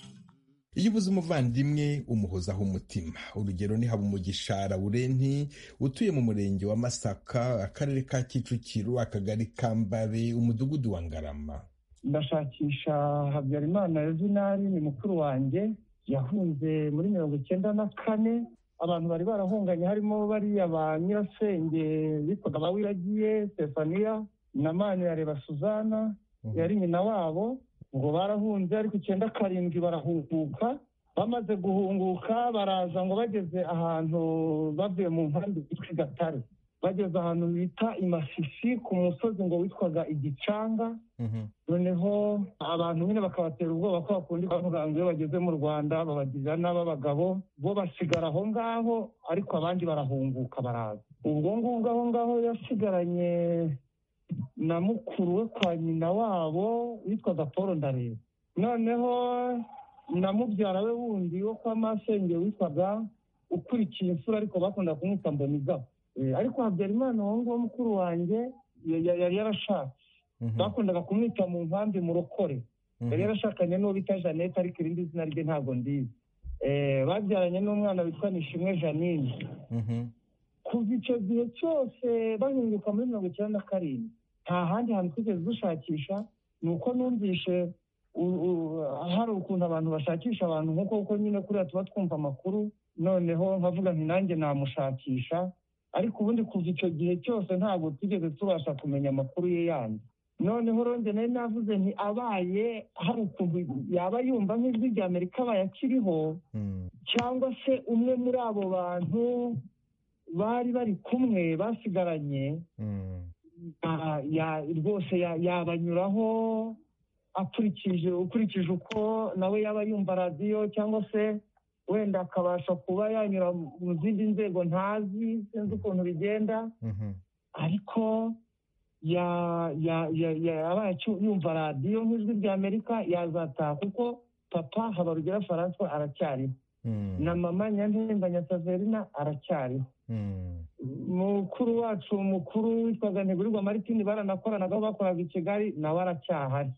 Iyo ubuze umuvandimwe umuhozaho umutima. Urugero ni Habumugisha Laurenti utuye mu murenge wa Masaka, akarere ka Kicukiro, akagari ka Mbabe, umudugudu wa Ngarama. Ndashakisha Habyarimana Yuvenali, ni mukuru wanjye, yahunze muri 1994. Abantu bari barahunganye harimo bariya ba Nyirasenge bitwaga Bawiragiye Stefania na Manirareba Suzana, yari nyina wabo. Ngo barahunze ariko 97 barahunguka. Bamaze guhunguka baraza ngo bageze ahantu bavuye mu nkambi yitwa Gatare, bageze ahantu bita Imasisi ku musozi ngo witwaga Igicanga. Noneho abantu nyine bakabatera ubwoba ko bakundi bavuga ngo iyo bageze mu Rwanda babagirira n'abagabo, bo basigara aho ngaho ariko abandi barahunguka baraza. Ubwo ngubwo aho ngaho yasigaranye na mukuru we kwa nyina wabo witwaga Paul Ndareba. Noneho na mubyara we wundi wo kwa Masenge witwaga Ukurikiye Imfura, ariko bakunda kumwita Mbonigaba. Ariko Habyarimana wo mukuru wanjye yari yarashatse, bakundaga kumwita mu nkambi Murokore. Yari yarashakanye n'uwo bita Jeannette, ariko irindi zina rye ntabwo ndizi. Babyaranye n'umwana witwa Nishimwe Janine. Kuva icyo gihe cyose bahinduka muri 1997 nta handi hantu twigeze dushakisha. Ni uko numvishe hari ukuntu abantu bashakisha abantu nk'uko nyine kuriya tuba twumva amakuru, noneho nkavuga nti nanjye namushakisha. Ariko ubundi kuva icyo gihe cyose ntabwo twigeze tubasha kumenya amakuru ye yandi. Noneho ronge nari navuze nti abaye hari ukuntu yaba yumva nk'ijwi rya Amerika abaye akiriho, cyangwa se umwe muri abo bantu bari bari kumwe basigaranye, rwose yabanyuraho ukurikije uko nawe yaba yumva radiyo, cyangwa se wenda akabasha kuba yanyura mu zindi nzego ntazi, sinzi ukuntu bigenda. Ariko yabaye yumva radiyo nk'ijwi rya Amerika yazataha, kuko papa Habarugera François aracyariho, na mama Nyantemba Nyasaverina aracyariho. Mukuru wacu mukuru witwaga Ntigurirwa Martine baranakoranaga, bakoraga i Kigali, nawe aracyahari.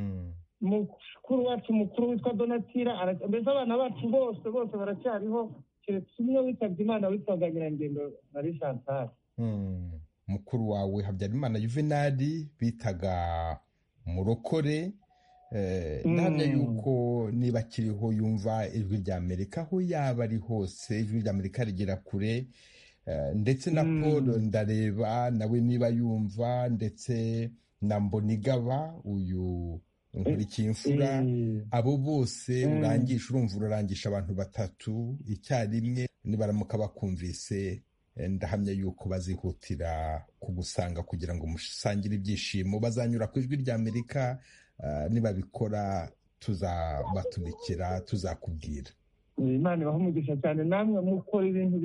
Mukuru wacu mukuru witwa Donatira, mbese abana bacu bose baracyariho, keretse umwe witabye Imana witwaga Nyirangendo Marie Chantal. Mukuru wawe Habyarimana Yuvenali bitaga Murokore. Ndahamya yuko niba akiriho yumva ijwi rya Amerika, aho yaba ari hose ijwi rya Amerika rigera kure. Ndetse na Paul Ndareba nawe niba yumva, ndetse na Mbonigaba uyu Nkurikiye Imfura, abo bose urangisha abantu 3 icyarimwe. Nibaramuka bakumvise, ndahamya yuko bazihutira kugusanga kugira ngo musangire ibyishimo. Bazanyura ku ijwi rya Amerika, nibabikora tuzabatumikira, tuzakubwira. Imana ibahe umugisha cyane, namwe mukora ibintu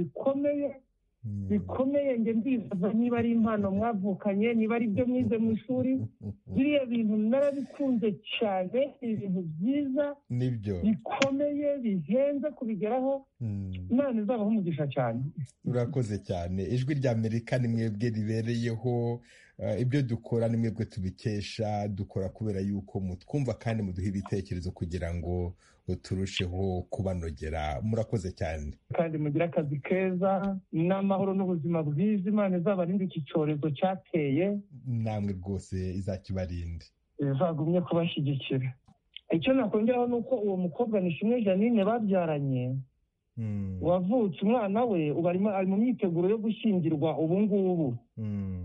bikomeye. Nge ndibaza niba ari impano mwavukanye, niba ari ibyo mwize mu ishuri, biriya bintu narabikunze cyane. Ibintu byiza bikomeye bihenze kubigeraho. Imana izabahe umugisha cyane. Urakoze cyane. Ijwi rya Amerika ni mwebwe ribereyeho. Ibyo dukora ni mwebwe tubikesha. Dukora kubera yuko mutwumva kandi muduha ibitekerezo kugira ngo turusheho kubanogera. Murakoze cyane, kandi mugira akazi keza n'amahoro n'ubuzima bwiza. Imana izabarinde iki cyorezo cyateye, namwe rwose izakibarinde, izagumye kubashyigikira. Icyo nakongeraho ni uko uwo mukobwa Nishimwe Janine babyaranye, wavutse umwana we ubu ari mu myiteguro yo gushyingirwa ubu ngubu.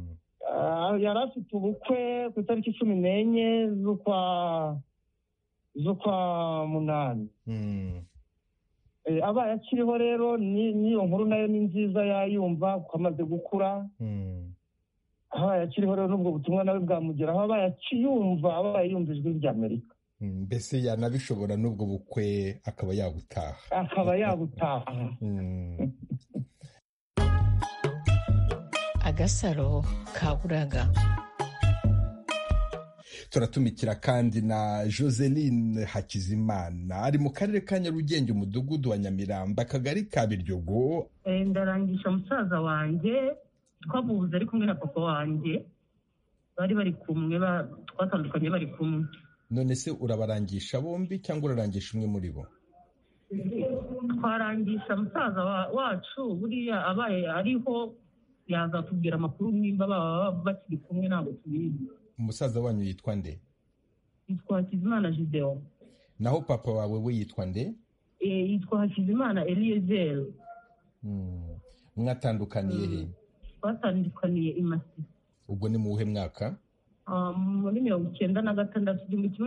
Yari afite ubukwe ku itariki 14 z'ukwa munani. Abaye akiriho rero n'iyo nkuru nayo ni nziza yayumva kuko amaze gukura. Abaye akiriho rero n'ubwo butumwa nawe bwamugeraho, abaye akiyumva, abaye yumva ijwi ry'Amerika. Mbese yanabishobora n'ubwo bukwe akaba yabutaha. Agasaro kaburaga. Turatumikira kandi na Joseline Hakizimana, ari mu karere ka Nyarugenge, umudugudu wa Nyamiramba, akagari ka Biryogo. Ndarangisha musaza wanjye twabuze ari kumwe na papa wanjye, bari kumwe, twatandukanye bari kumwe. None se urabarangisha bombi cyangwa urarangisha umwe muri bo? Twarangisha musaza wacu, buriya abaye ariho yazatubwira amakuru nimba baba bakiri kumwe, ntabwo tubizi. Umusaza wanyu yitwa nde? Yitwa Hakizimana Gideon. Naho papa wawe we yitwa nde? Yitwa Hakizimana Eliezer. Mwatandukaniye he? Twatandukaniye i Masisi. Ubwo ni mu wuhe mwaka? Muri 1996,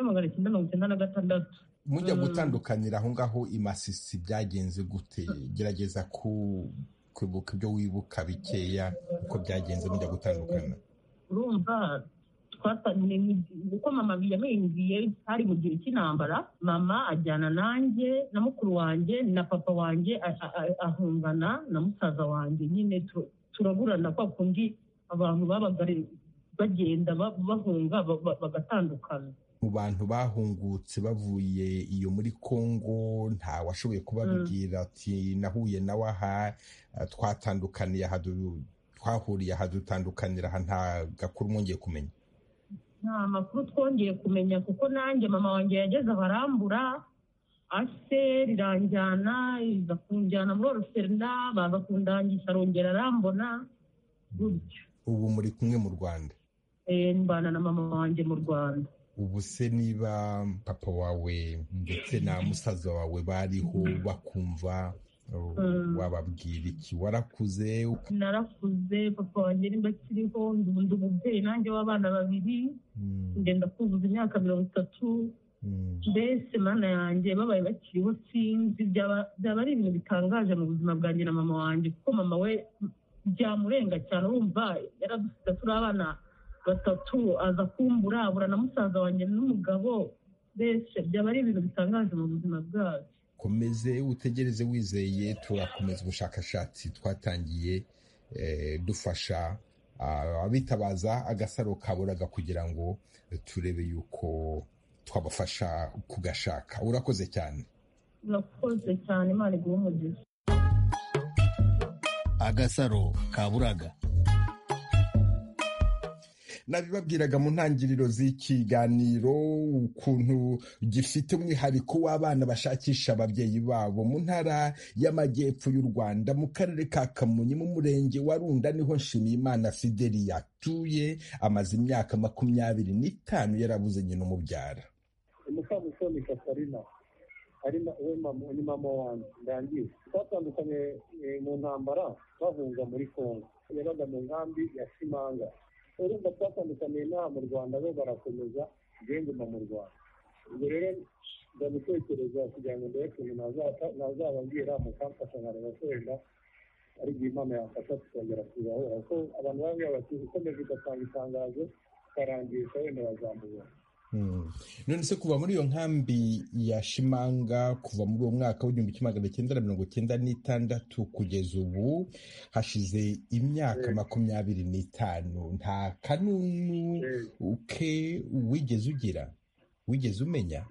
1996. Mujya gutandukanira aho ngaho i Masisi byagenze gute? Gerageza kwibuka ibyo wibuka bikeya uko byagenze mujya gutandukana. Urumva uko mama yamenyiye hari mu gihe cy'intambara, mama ajyana nanjye na mukuru wanjye na papa wanjye ahungana na musaza wanjye. Nyine turaburana kwa kundi abantu babaga bagenda bahunga bagatandukana. Mu bantu bahungutse bavuye iyo muri Kongo, nta washoboye kubabwira ati nahuye nawe aha, twatandukaniye aha, twahuriye aha, dutandukanira aha, nta gakuru mwongeye kumenya? Nta makuru twongeye kumenya, kuko nanjye mama wanjye yageze abarambura ase riranjyana, iza kunjyana muri Oruserina, baza kundangisha, arongera arambona gutyo. Ubu muri kumwe mu Rwanda? Mbana na mama wanjye mu Rwanda. Ubu se niba papa wawe ndetse na musaza wawe bariho bakumva, wababwira iki? Warakuze? Narakuze, papa wanjye nimba akiriho, ndi umubyeyi nanjye w'abana 2, ngenda kuzuza imyaka 30. Mbese mana yanjye babaye bakiriho sinzi byaba ari ibintu bitangaje mu buzima bwanjye na mama wanjye, kuko mama we byamurenga cyane. Urumva yaradufite turi abana 3, aza kumbura, abura na musaza wanjye n'umugabo. Mbese byaba ari ibintu bitangaje mu buzima bwacu. Komeze utegereze wizeye, turakomeza ubushakashatsi twatangiye dufasha abitabaza agasaro kaburaga kugira ngo turebe yuko twabafasha kugashaka. Urakoze cyane. Urakoze cyane, Imana iguhe umugisha. Agasaro kaburaga. Nabibabwiraga mu ntangiriro z'ikiganiro ukuntu gifite umwihariko w'abana bashakisha ababyeyi babo mu ntara y'Amajyepfo y'u Rwanda, mu karere ka Kamonyi, mu murenge wa Runda, niho Nshimiyimana Fideli yatuye. Amaze imyaka 25 yarabuze nyina umubyara. Mukamusoni Katarina ari ni mama wanjye ndangiye. Twatandukanye mu ntambara bahunga muri Kongo, yabaga mu nkambi ya Simanga. Urumva twatandukaniye n'aha mu Rwanda, bo barakomeza ngenguma mu Rwanda. Ubwo rero ndagutekereza kugira ngo ndebe ukuntu nazababwira mukamfasha nkareba ko wenda ari igihe Imana yamfasha tukongera kubahura, kuko abantu baba bati ukomeje ugatanga itangazo ukarangisha wenda bazamubona. None se kuva muri iyo nkambi ya Shimanga, kuva muri uwo mwaka w'1996 kugeza ubu hashize imyaka 25, nta kanunu uke wigeze ugira, wigeze umenya?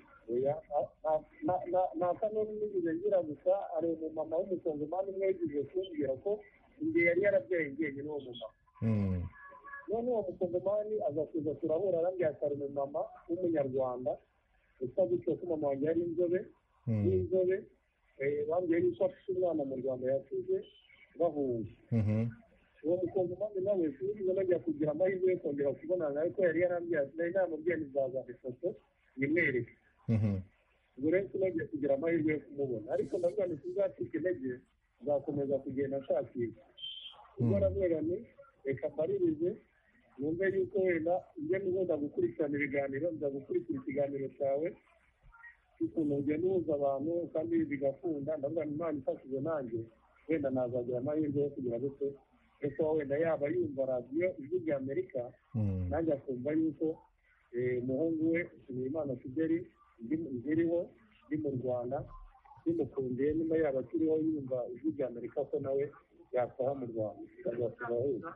Nta kanunu nigeze ngira, gusa ari umumama w'umukongomani umwe yagize kumbwira ko igihe yari yarabyaye njyewe n'uwo mumama. None uwo mukongomani aza kuza turahura, arambwira ati ari umumama w'umunyarwanda usa gutyo, ko mama wanjye yari inzobe n'inzobe, bambwiye yuko afite umwana mu Rwanda yasize bahunga. Uwo mukongomani nawe sinigeze najya kugira amahirwe yo kongera kubonana, ariko yari yarambwiye ati nari namubwiye nizazana ifoto nimwereke. Ubwo rero sinagiye kugira amahirwe yo kumubona, ariko ndavuga nti sinzacika intege, nzakomeza kugenda nshakisha. Ubwo aravuga nti reka mbaririze numve yuko wenda njye n'ubundi gukurikirana ibiganiro, nza gukurikira ikiganiro cyawe ukuntu ugenda uhuza abantu kandi bigakunda ndavuga ngo Imana ifashije nanjye wenda nazagira amahirwe yo kugira gute ariko wenda yaba yumva radiyo ijwi rya Amerika nanjye akumva yuko umuhungu we Imana Fideli ziriho ndi mu Rwanda bimukundiye niba yaba akiriho yumva ijwi rya Amerika ko nawe yataha mu Rwanda agasubahuza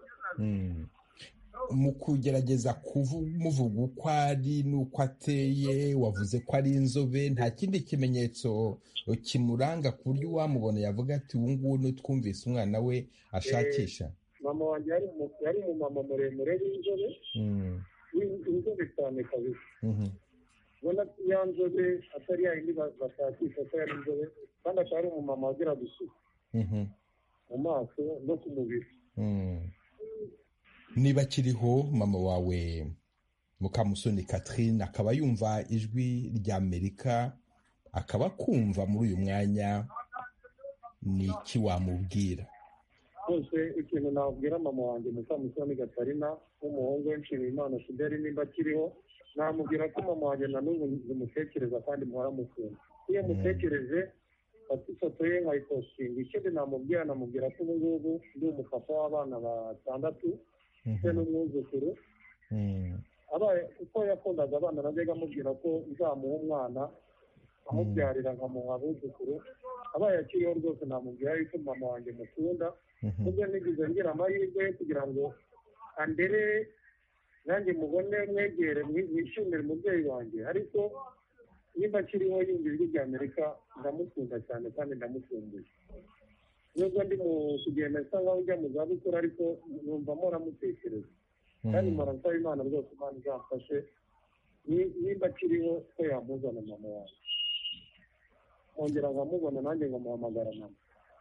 mu kugerageza kumuvuga uko ari n'uko ateye wavuze ko ari inzobe nta kindi kimenyetso kimuranga ku buryo uwamubona yavuga ati ubu ngubu n'utwumvise umwana we ashakisha mama wanjye yari umumama muremure w'inzobe inzobe cyane kabisa ubona ya nzobe atari yayindi bashakisha ko yari inzobe kandi akaba ari umumama wagira gusuka mu maso no ku mubiri niba akiriho mama wawe Mukamusoni Catherine akaba yumva ijwi rya Amerika akaba kumva muri uyu mwanya ni iki wamubwira rwose ikintu nabwira mama wanjye Mukamusoni Catherine w'umuhungu we Nshimiyimana Fideli nimba akiriho namubwira ko mama wanjye na n'ubu zimutekereza kandi muhora mukunda iyo mutekereje fata ifoto ye nkayipostinga ikindi namubwira ko ubu ngubu ndi umupapa w'abana 6 ndetse n'umwuzukuru uko yakundaga abana najyaga amubwira ko nzamuha umwana amubyarira nkamuha abuzukuru abaye akiriho rwose namubwira yuko mama wanjye mukunda nubwo nigize ngira amahirwe kugira ngo andere nanjye mubone mwegere mwishimire umubyeyi wanjye ariko nimba akiriho yumva ijwi rya Amerika ndamukunda cyane kandi ndamukumbuye nubwo ndi mu kugenda nsa nkaho ujya mu zabukuru ariko numva mpora mutekereza kandi mpora nsaba Imana rwose Imana izamfashe nimba akiriho ko yamuzana mama wanjye nkongera nkamubona nanjye nkamuhamagara mama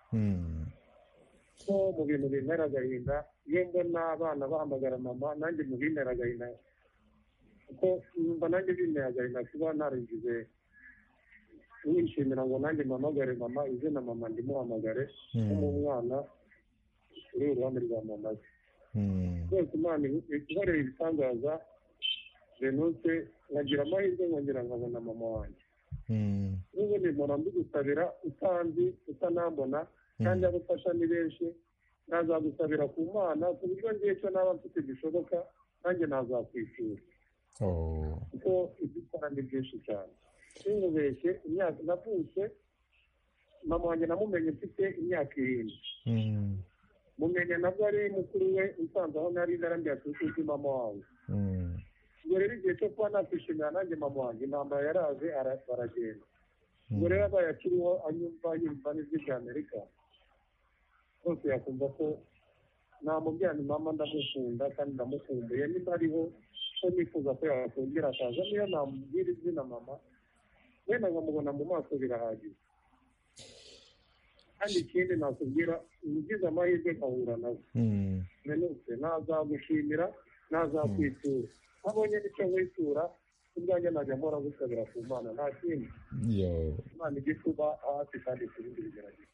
ko mu bintu bintera agahinda iyo mbona abana bahamagara mama nanjye mu bintera agahinda kuko numva nanjye bintera agahinda kuba naragize nishimira ngo nanjye mpamagare mama izina mama ndimuhamagare nk'umwana uri iruhande rwa mama we rwose Imana ikorera ibitangaza renutse nkagira amahirwe nkongera nkabona mama wanjye n'ubundi mpora mbigusabira utanzi utanambona kandi abafasha ni benshi nazagusabira ku Mana ku buryo ngiye cyo naba mfite gishoboka nanjye nazakwishyura kuko ibikora ni byinshi cyane sinubeshye imyaka navutse mama wanjye namumenye mfite imyaka 7 mumenya nabwo ari mukuru we usanze aho nari narambye atuzi mama wawe ubwo rero igihe cyo kuba nakwishimira nanjye mama wanjye intambara yaraje baragenda ubwo rero abaye akiriho yumva n'ijwi rya Amerika rwose yakumva ko namubwira ni mama ndamukunda kandi ndamukumbuye niba ariho ko nifuza ko yakongera akaza niyo namubwira izina mama wenda nkamubona mu maso birahagije kandi ikindi nakubwira ugize amahirwe nkahura nawe menutse nazagushimira nazakwitura ntabonye n'icyo witura ubwanjye najya mpora gusabira ku Mana nta kindi Imana ijye kuba hafi kandi kubindi bigerageza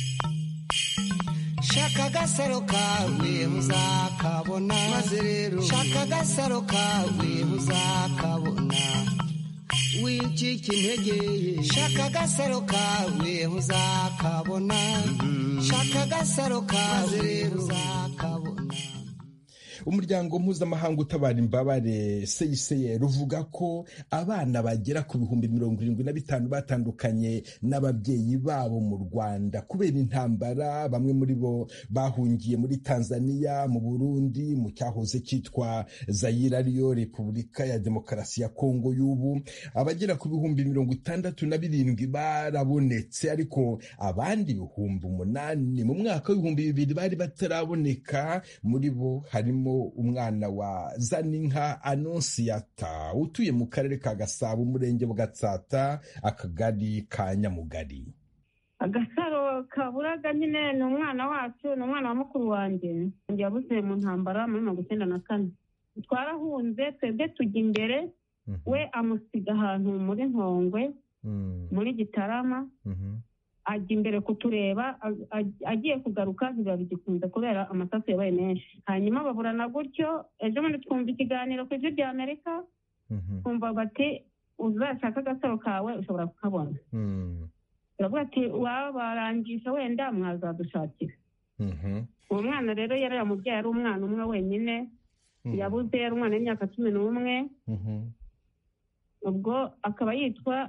shaka agasaro kawe muzakabona maze rero shaka agasaro kawe muzakabona wicika intege shaka agasaro kawe muzakabona shaka agasaro kawe muzakabona umuryango mpuzamahanga utabara imbabare CICR uvuga ko abana bagera ku 75,000 batandukanye n'ababyeyi babo mu Rwanda kubera intambara bamwe muri bo bahungiye muri Tanzania mu Burundi mu cyahoze cyitwa Zaire ariyo Repubulika ya Demokarasi ya Kongo y'ubu abagera ku 67,000 barabonetse ariko abandi 8,000 mu mwaka wa 2000 bari bataraboneka muri bo harimo umwana wa Zaninka Anonsiyata utuye mu karere ka Gasabo umurenge wa Gatsata akagari ka Nyamugari. Agasaro kaburaga nyine ni umwana wacu ni umwana wa mukuru wanjye yabuze mu ntambara muri 1994 twarahunze twebwe tujya imbere we amusiga ahantu muri Nkongwe muri Gitarama ajya imbere kutureba agiye kugaruka biba bigikunze kubera amasasu yabaye menshi hanyuma baburana gutyo ejo bundi twumva ikiganiro ku ijwi rya Amerika twumva bati uzashaka agasaro kawe ushobora kukabona. Uravuga ati wabarangisha wenda mwazadushakira. Uwo mwana rero yari yamubyaye ari umwana umwe wenyine, yabuze yari umwana w'imyaka 11. Ubwo akaba yitwa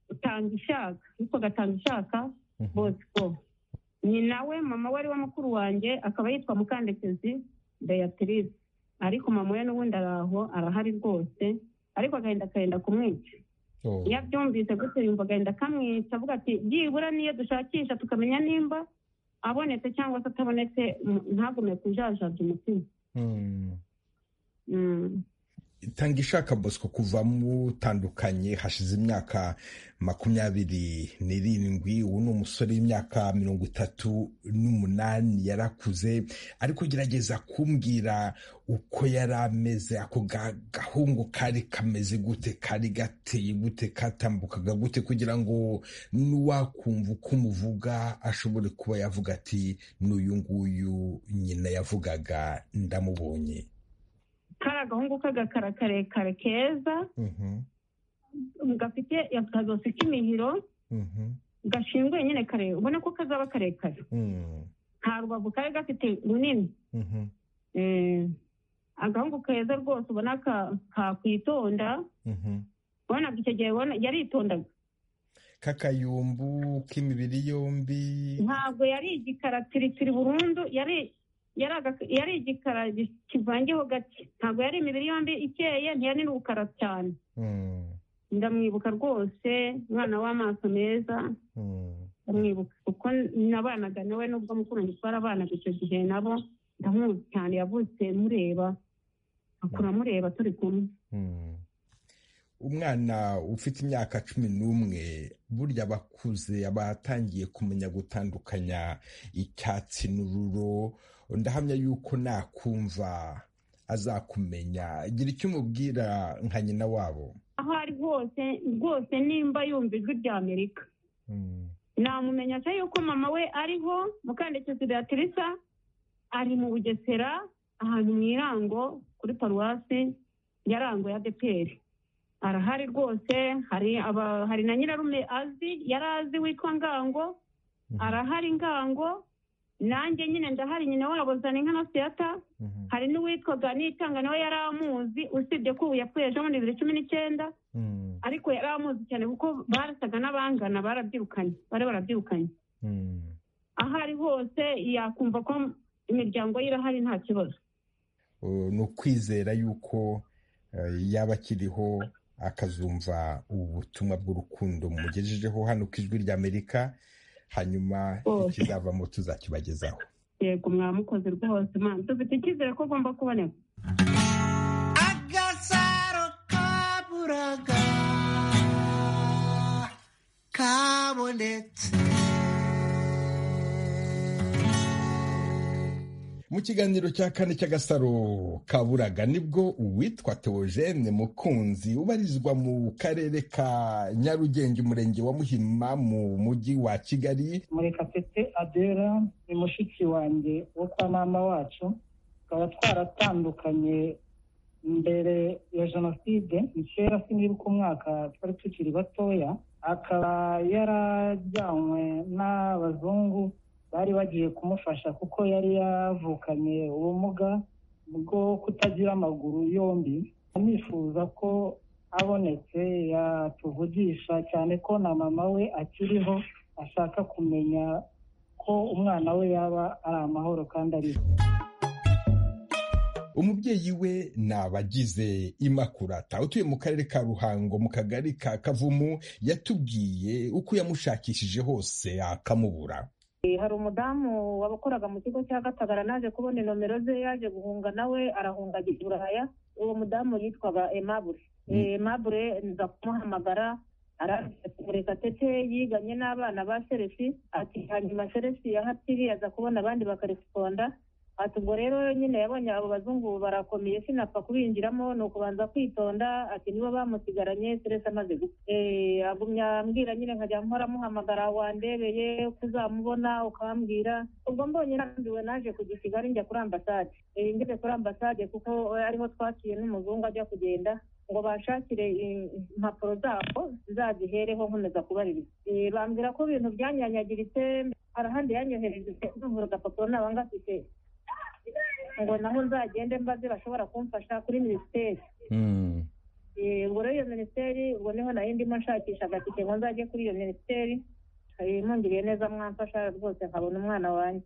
Tangishaka Bosco. Nyina we mama wari wa mukuru wanjye akaba yitwa Mukandekezi Beatrice, ariko mama we n'ubundi araho arahari rwose, ariko agenda kumwica. Iyo abyumvise gutyo yumva agenda akamwica, avuga ati byibura niyo dushakisha tukamenya nimba abonetse cyangwa se atabonetse ntagume kujajaja umutima. Tangishaka Bosco kuva mutandukanye hashize imyaka 27. Ubu ni umusore w'imyaka 38 yarakuze, ariko gerageza kumbwira uko yari ameze. Ako gahungu kari kameze gute, kari gateye gute, katambukaga gute, kugira ngo n'uwakumva uko umuvuga ashobore kuba yavuga ati n'uyu nguyu nyina yavugaga ndamubonye. Kari agahungu k'agakara karekare keza, gafite akazosi k'imihiro, gashinzwe nyine kare, ubona ko kazaba karekare. Nta rubavu kari gafite runini. Agahungu keza rwose ubona kakwitonda. Ubona icyo gihe yaritondaga. Kakayumbu k'imibiri yombi. Ntabwo yari igikara tirikiri burundu, yari igikara kivangeho gake. Ntabwo yari imibiri yombi ikeye, ntiyari n'ubukara cyane. Ndamwibuka rwose, umwana w'amaso meza. Ndamwibuka kuko nabanaga nawe, nubwo mukuru wanjye twarabanaga icyo gihe nabo. Ndamuzi cyane, yavutse mureba, akura mureba turi kumwe. Umwana ufite imyaka 11 burya abakuze abatangiye kumenya gutandukanya icyatsi n'ururo. Ndahamya yuko nakumva azakumenya. Gira icyo umubwira nka nyina wabo. Aho ari hose rwose nimba yumva ijwi rya Amerika, namumenya se yuko mama we ariho, Mukandekezi Beatrice ari mu Bugesera ahantu mu Irango kuri paruwasi ya Rango ya Deperi. Arahari rwose. Hari na nyirarume yarazi witwa Ngango, arahari Ngango. Nanjye nyine ndahari, nyina wabo Zaninka na Seata. Hari n'uwitwaga Nitanga nawe yaramuzi, usibye ko yapfuye ejo muri 2019, ariko yaramuzi cyane kuko barasaga n'abangana, bari barabyirukanye. Aho ari hose yakumva ko imiryango ye irahari nta kibazo. Ni ukwizera yuko yaba akiriho akazumva ubutumwa bw'urukundo mugejejeho hano ku Ijwi ry'Amerika, hanyuma ikizavamo tuzakibagezaho. Yego, mwamukoze rwose man, dufite icyizere ko agomba kuboneka. Agasaro kaburaga kabonetse. Mu kiganiro cya kane cy'agasaro kaburaga nibwo uwitwa Theogene Mukunzi ubarizwa mu karere ka Nyarugenge, umurenge wa Muhima, mu mujyi wa Kigali. Murekatete Adela ni mushiki wanjye wo kwa mama wacu, tukaba twaratandukanye mbere ya jenoside. Kera sinibuka umwaka, twari tukiri batoya. Akaba yarajyanywe n'abazungu bari bagiye kumufasha kuko yari yavukanye ubumuga bwo kutagira amaguru yombi. Nifuza ko abonetse yatuvugisha, cyane ko na mama we akiriho, ashaka kumenya ko umwana we yaba ari amahoro kandi ariho. Umubyeyi we nabagize Imakurata utuye mu karere ka Ruhango mu kagari ka Kavumu, yatubwiye uko yamushakishije hose akamubura. Hari umudamu wabakoraga mu kigo cya Gatagara, naje kubona nomero ze, yaje guhunga nawe arahunga Buraya. Uwo mudamu yitwaga Aimable nza kumuhamagara, Murekatete yiganye n'abana ba Seresi, ati hanyuma Seresi yahatiri aza kubona abandi bakaresponda. Ati ubwo rero nyine yabonye abo bazungu barakomeye, sinapfa kubinjiramo, ni ukubanza kwitonda. Ati nibo bamusigaranye, Seresi amaze gupfa. Agumya ambwira nyine nkajya mpora muhamagara, wandebeye kuzamubona ukambwira. Ubwo mbonye nambiwe naje kujya Kigali njya kuri ambasade. Ngeze kuri ambasade kuko ariho twakiye n'umuzungu ajya kugenda. ngo bashakire impapuro zabo zizazihereho nkomeza kubaririza. Bambwira ko ibintu byanyanyagiritse, hari ahandi yanyohereje ndumva agapapuro naba ngafite ngo naho nzagende mbaze bashobora kumfasha kuri minisiteri. Ubwo rero iyo minisiteri, ubwo niho nari ndimo nshakisha agatike ngo nzajye kuri iyo minisiteri. Mungiriye neza mwamfasha rwose nkabona umwana wanjye.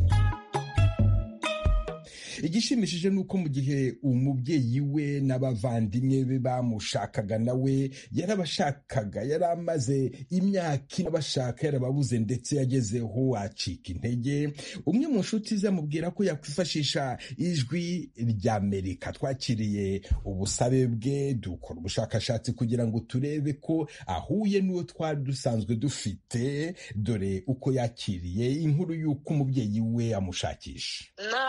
Igishimishije ni uko mu gihe umubyeyi we n'abavandimwe be bamushakaga nawe yarabashakaga, yari amaze imyaka abashaka yarababuze ndetse yagezeho acika intege. Umwe mu nshuti ze amubwira ko yakwifashisha ijwi ry'Amerika. Twakiriye ubusabe bwe, dukora ubushakashatsi kugira ngo turebe ko ahuye n'uwo twari dusanzwe dufite. Dore uko yakiriye inkuru y'uko umubyeyi we amushakisha.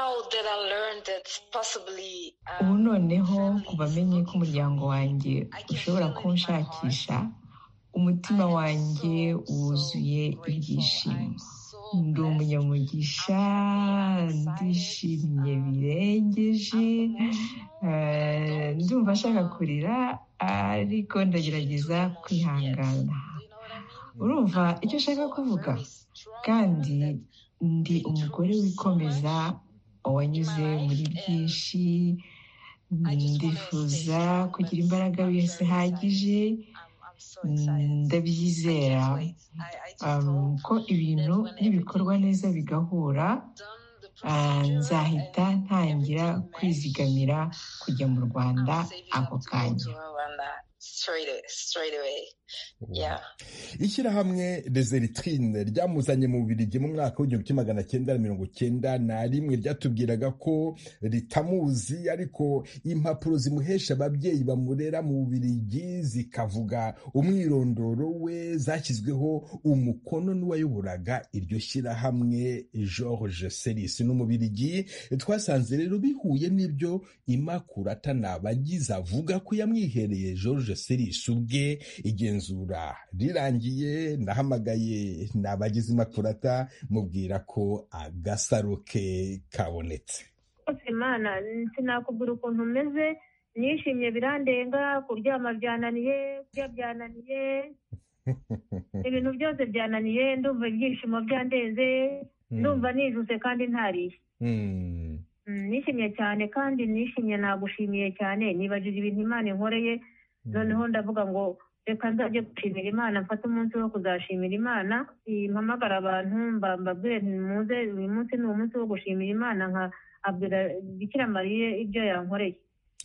Ubu noneho kubamenye ko umuryango wanjye ushobora kunshakisha, umutima wanjye wuzuye ibyishimo. Ndi umunyamugisha, ndishimye birengeje, ndumva nshaka kurira ariko ndagerageza kwihangana. Urumva icyo nshaka kuvuga? Kandi ndi umugore wikomeza wanyuze muri byinshi, ndifuza kugira imbaraga zihagije. Ndabyizera ko ibintu nibikorwa neza bigahura, nzahita ntangira kwizigamira kujya mu Rwanda ako kanya. Ishyirahamwe Desertrine ryamuzanye mu Bubiligi mu mwaka w'1991 ryatubwiraga ko ritamuzi, ariko impapuro zimuhesha ababyeyi bamurera mu Bubiligi zikavuga umwirondoro we, zashyizweho umukono n'uwayoboraga iryo shyirahamwe George Seris n'Umubiligi. Twasanze rero bihuye n'ibyo Immaculata Nabagize avuga ko yamwihereye George Seris ubwe. Igenzura rirangiye nahamagaye Nabagize Immaculata mubwira ko agasaro ke kabonetse. Imana sinakubwira ukuntu umeze, nishimye birandenga, kuryama byananiye, kurya byananiye, ibintu byose byananiye, ndumva ibyishimo byandenze, ndumva nijuse kandi ntariye. Nishimye cyane kandi nishimye, nagushimiye cyane, nibajije ibintu Imana inkoreye. Noneho ndavuga ngo reka nzajye gushimira Imana, mfate umunsi wo kuzashimira Imana. Mpamagara abantu mbabwire muze, uyu munsi ni umunsi wo gushimira Imana, nkabwira Bikira Mariya ibyo yankoreye.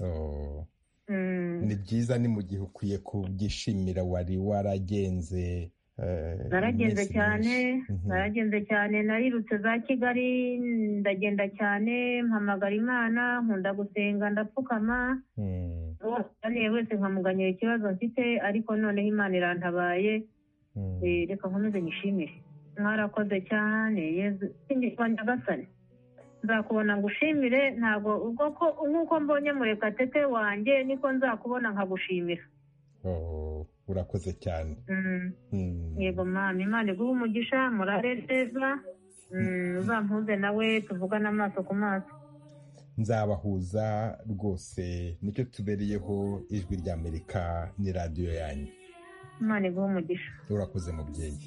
Ni byiza, ni mu gihe ukwiye kubyishimira. Wari waragenze? Naragenze cyane, narirutse za Kigali ndagenda cyane, mpamagara Imana, nkunda gusenga, ndapfukama wese nkamuganyira ikibazo mfite, ariko noneho Imana irantabaye. Reka nkomeze nyishimire. Mwarakoze cyane Yezu, singizwa Nyagasani, nzakubona ngushimire. Ntabwo nk'uko mbonye Murekatete wanjye niko nzakubona nkagushimira. Urakoze cyane. Yego mama, Imana iguhe umugisha, murare neza, uzampuze nawe tuvugane amaso ku maso. Nzabahuza rwose, nicyo tubereyeho. Ijwi ry'Amerika ni radiyo yanyu. Imana iguhe umugisha. Urakoze mubyeyi.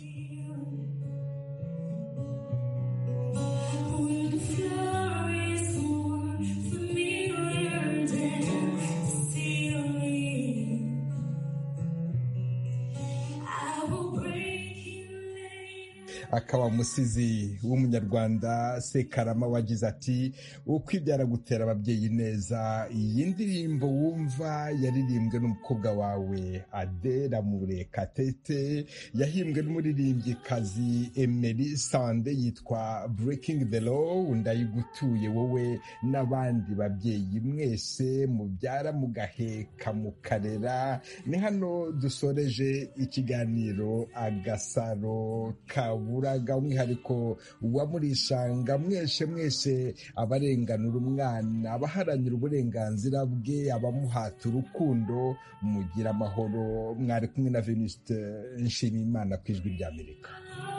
Akaba umusizi w'umunyarwanda Sekarama wagize ati ukwibyara gutera ababyeyi neza. Iyi ndirimbo wumva yaririmbwe n'umukobwa wawe Adela Murekatete, yahimbwe n'umuririmbyikazi Emily Sande, yitwa Breaking the Law. Ndayigutuye wowe n'abandi babyeyi mwese mubyara mugaheka mukarera. Ni hano dusoreje ikiganiro Agasaro Kaburaga, umwihariko wa Murishanga. Mwese abarenganura umwana, abaharanira uburenganzira bwe, abamuhata urukundo, mugira amahoro. Mwari kumwe na Venuste Nshimiyimana ku Ijwi ry'Amerika.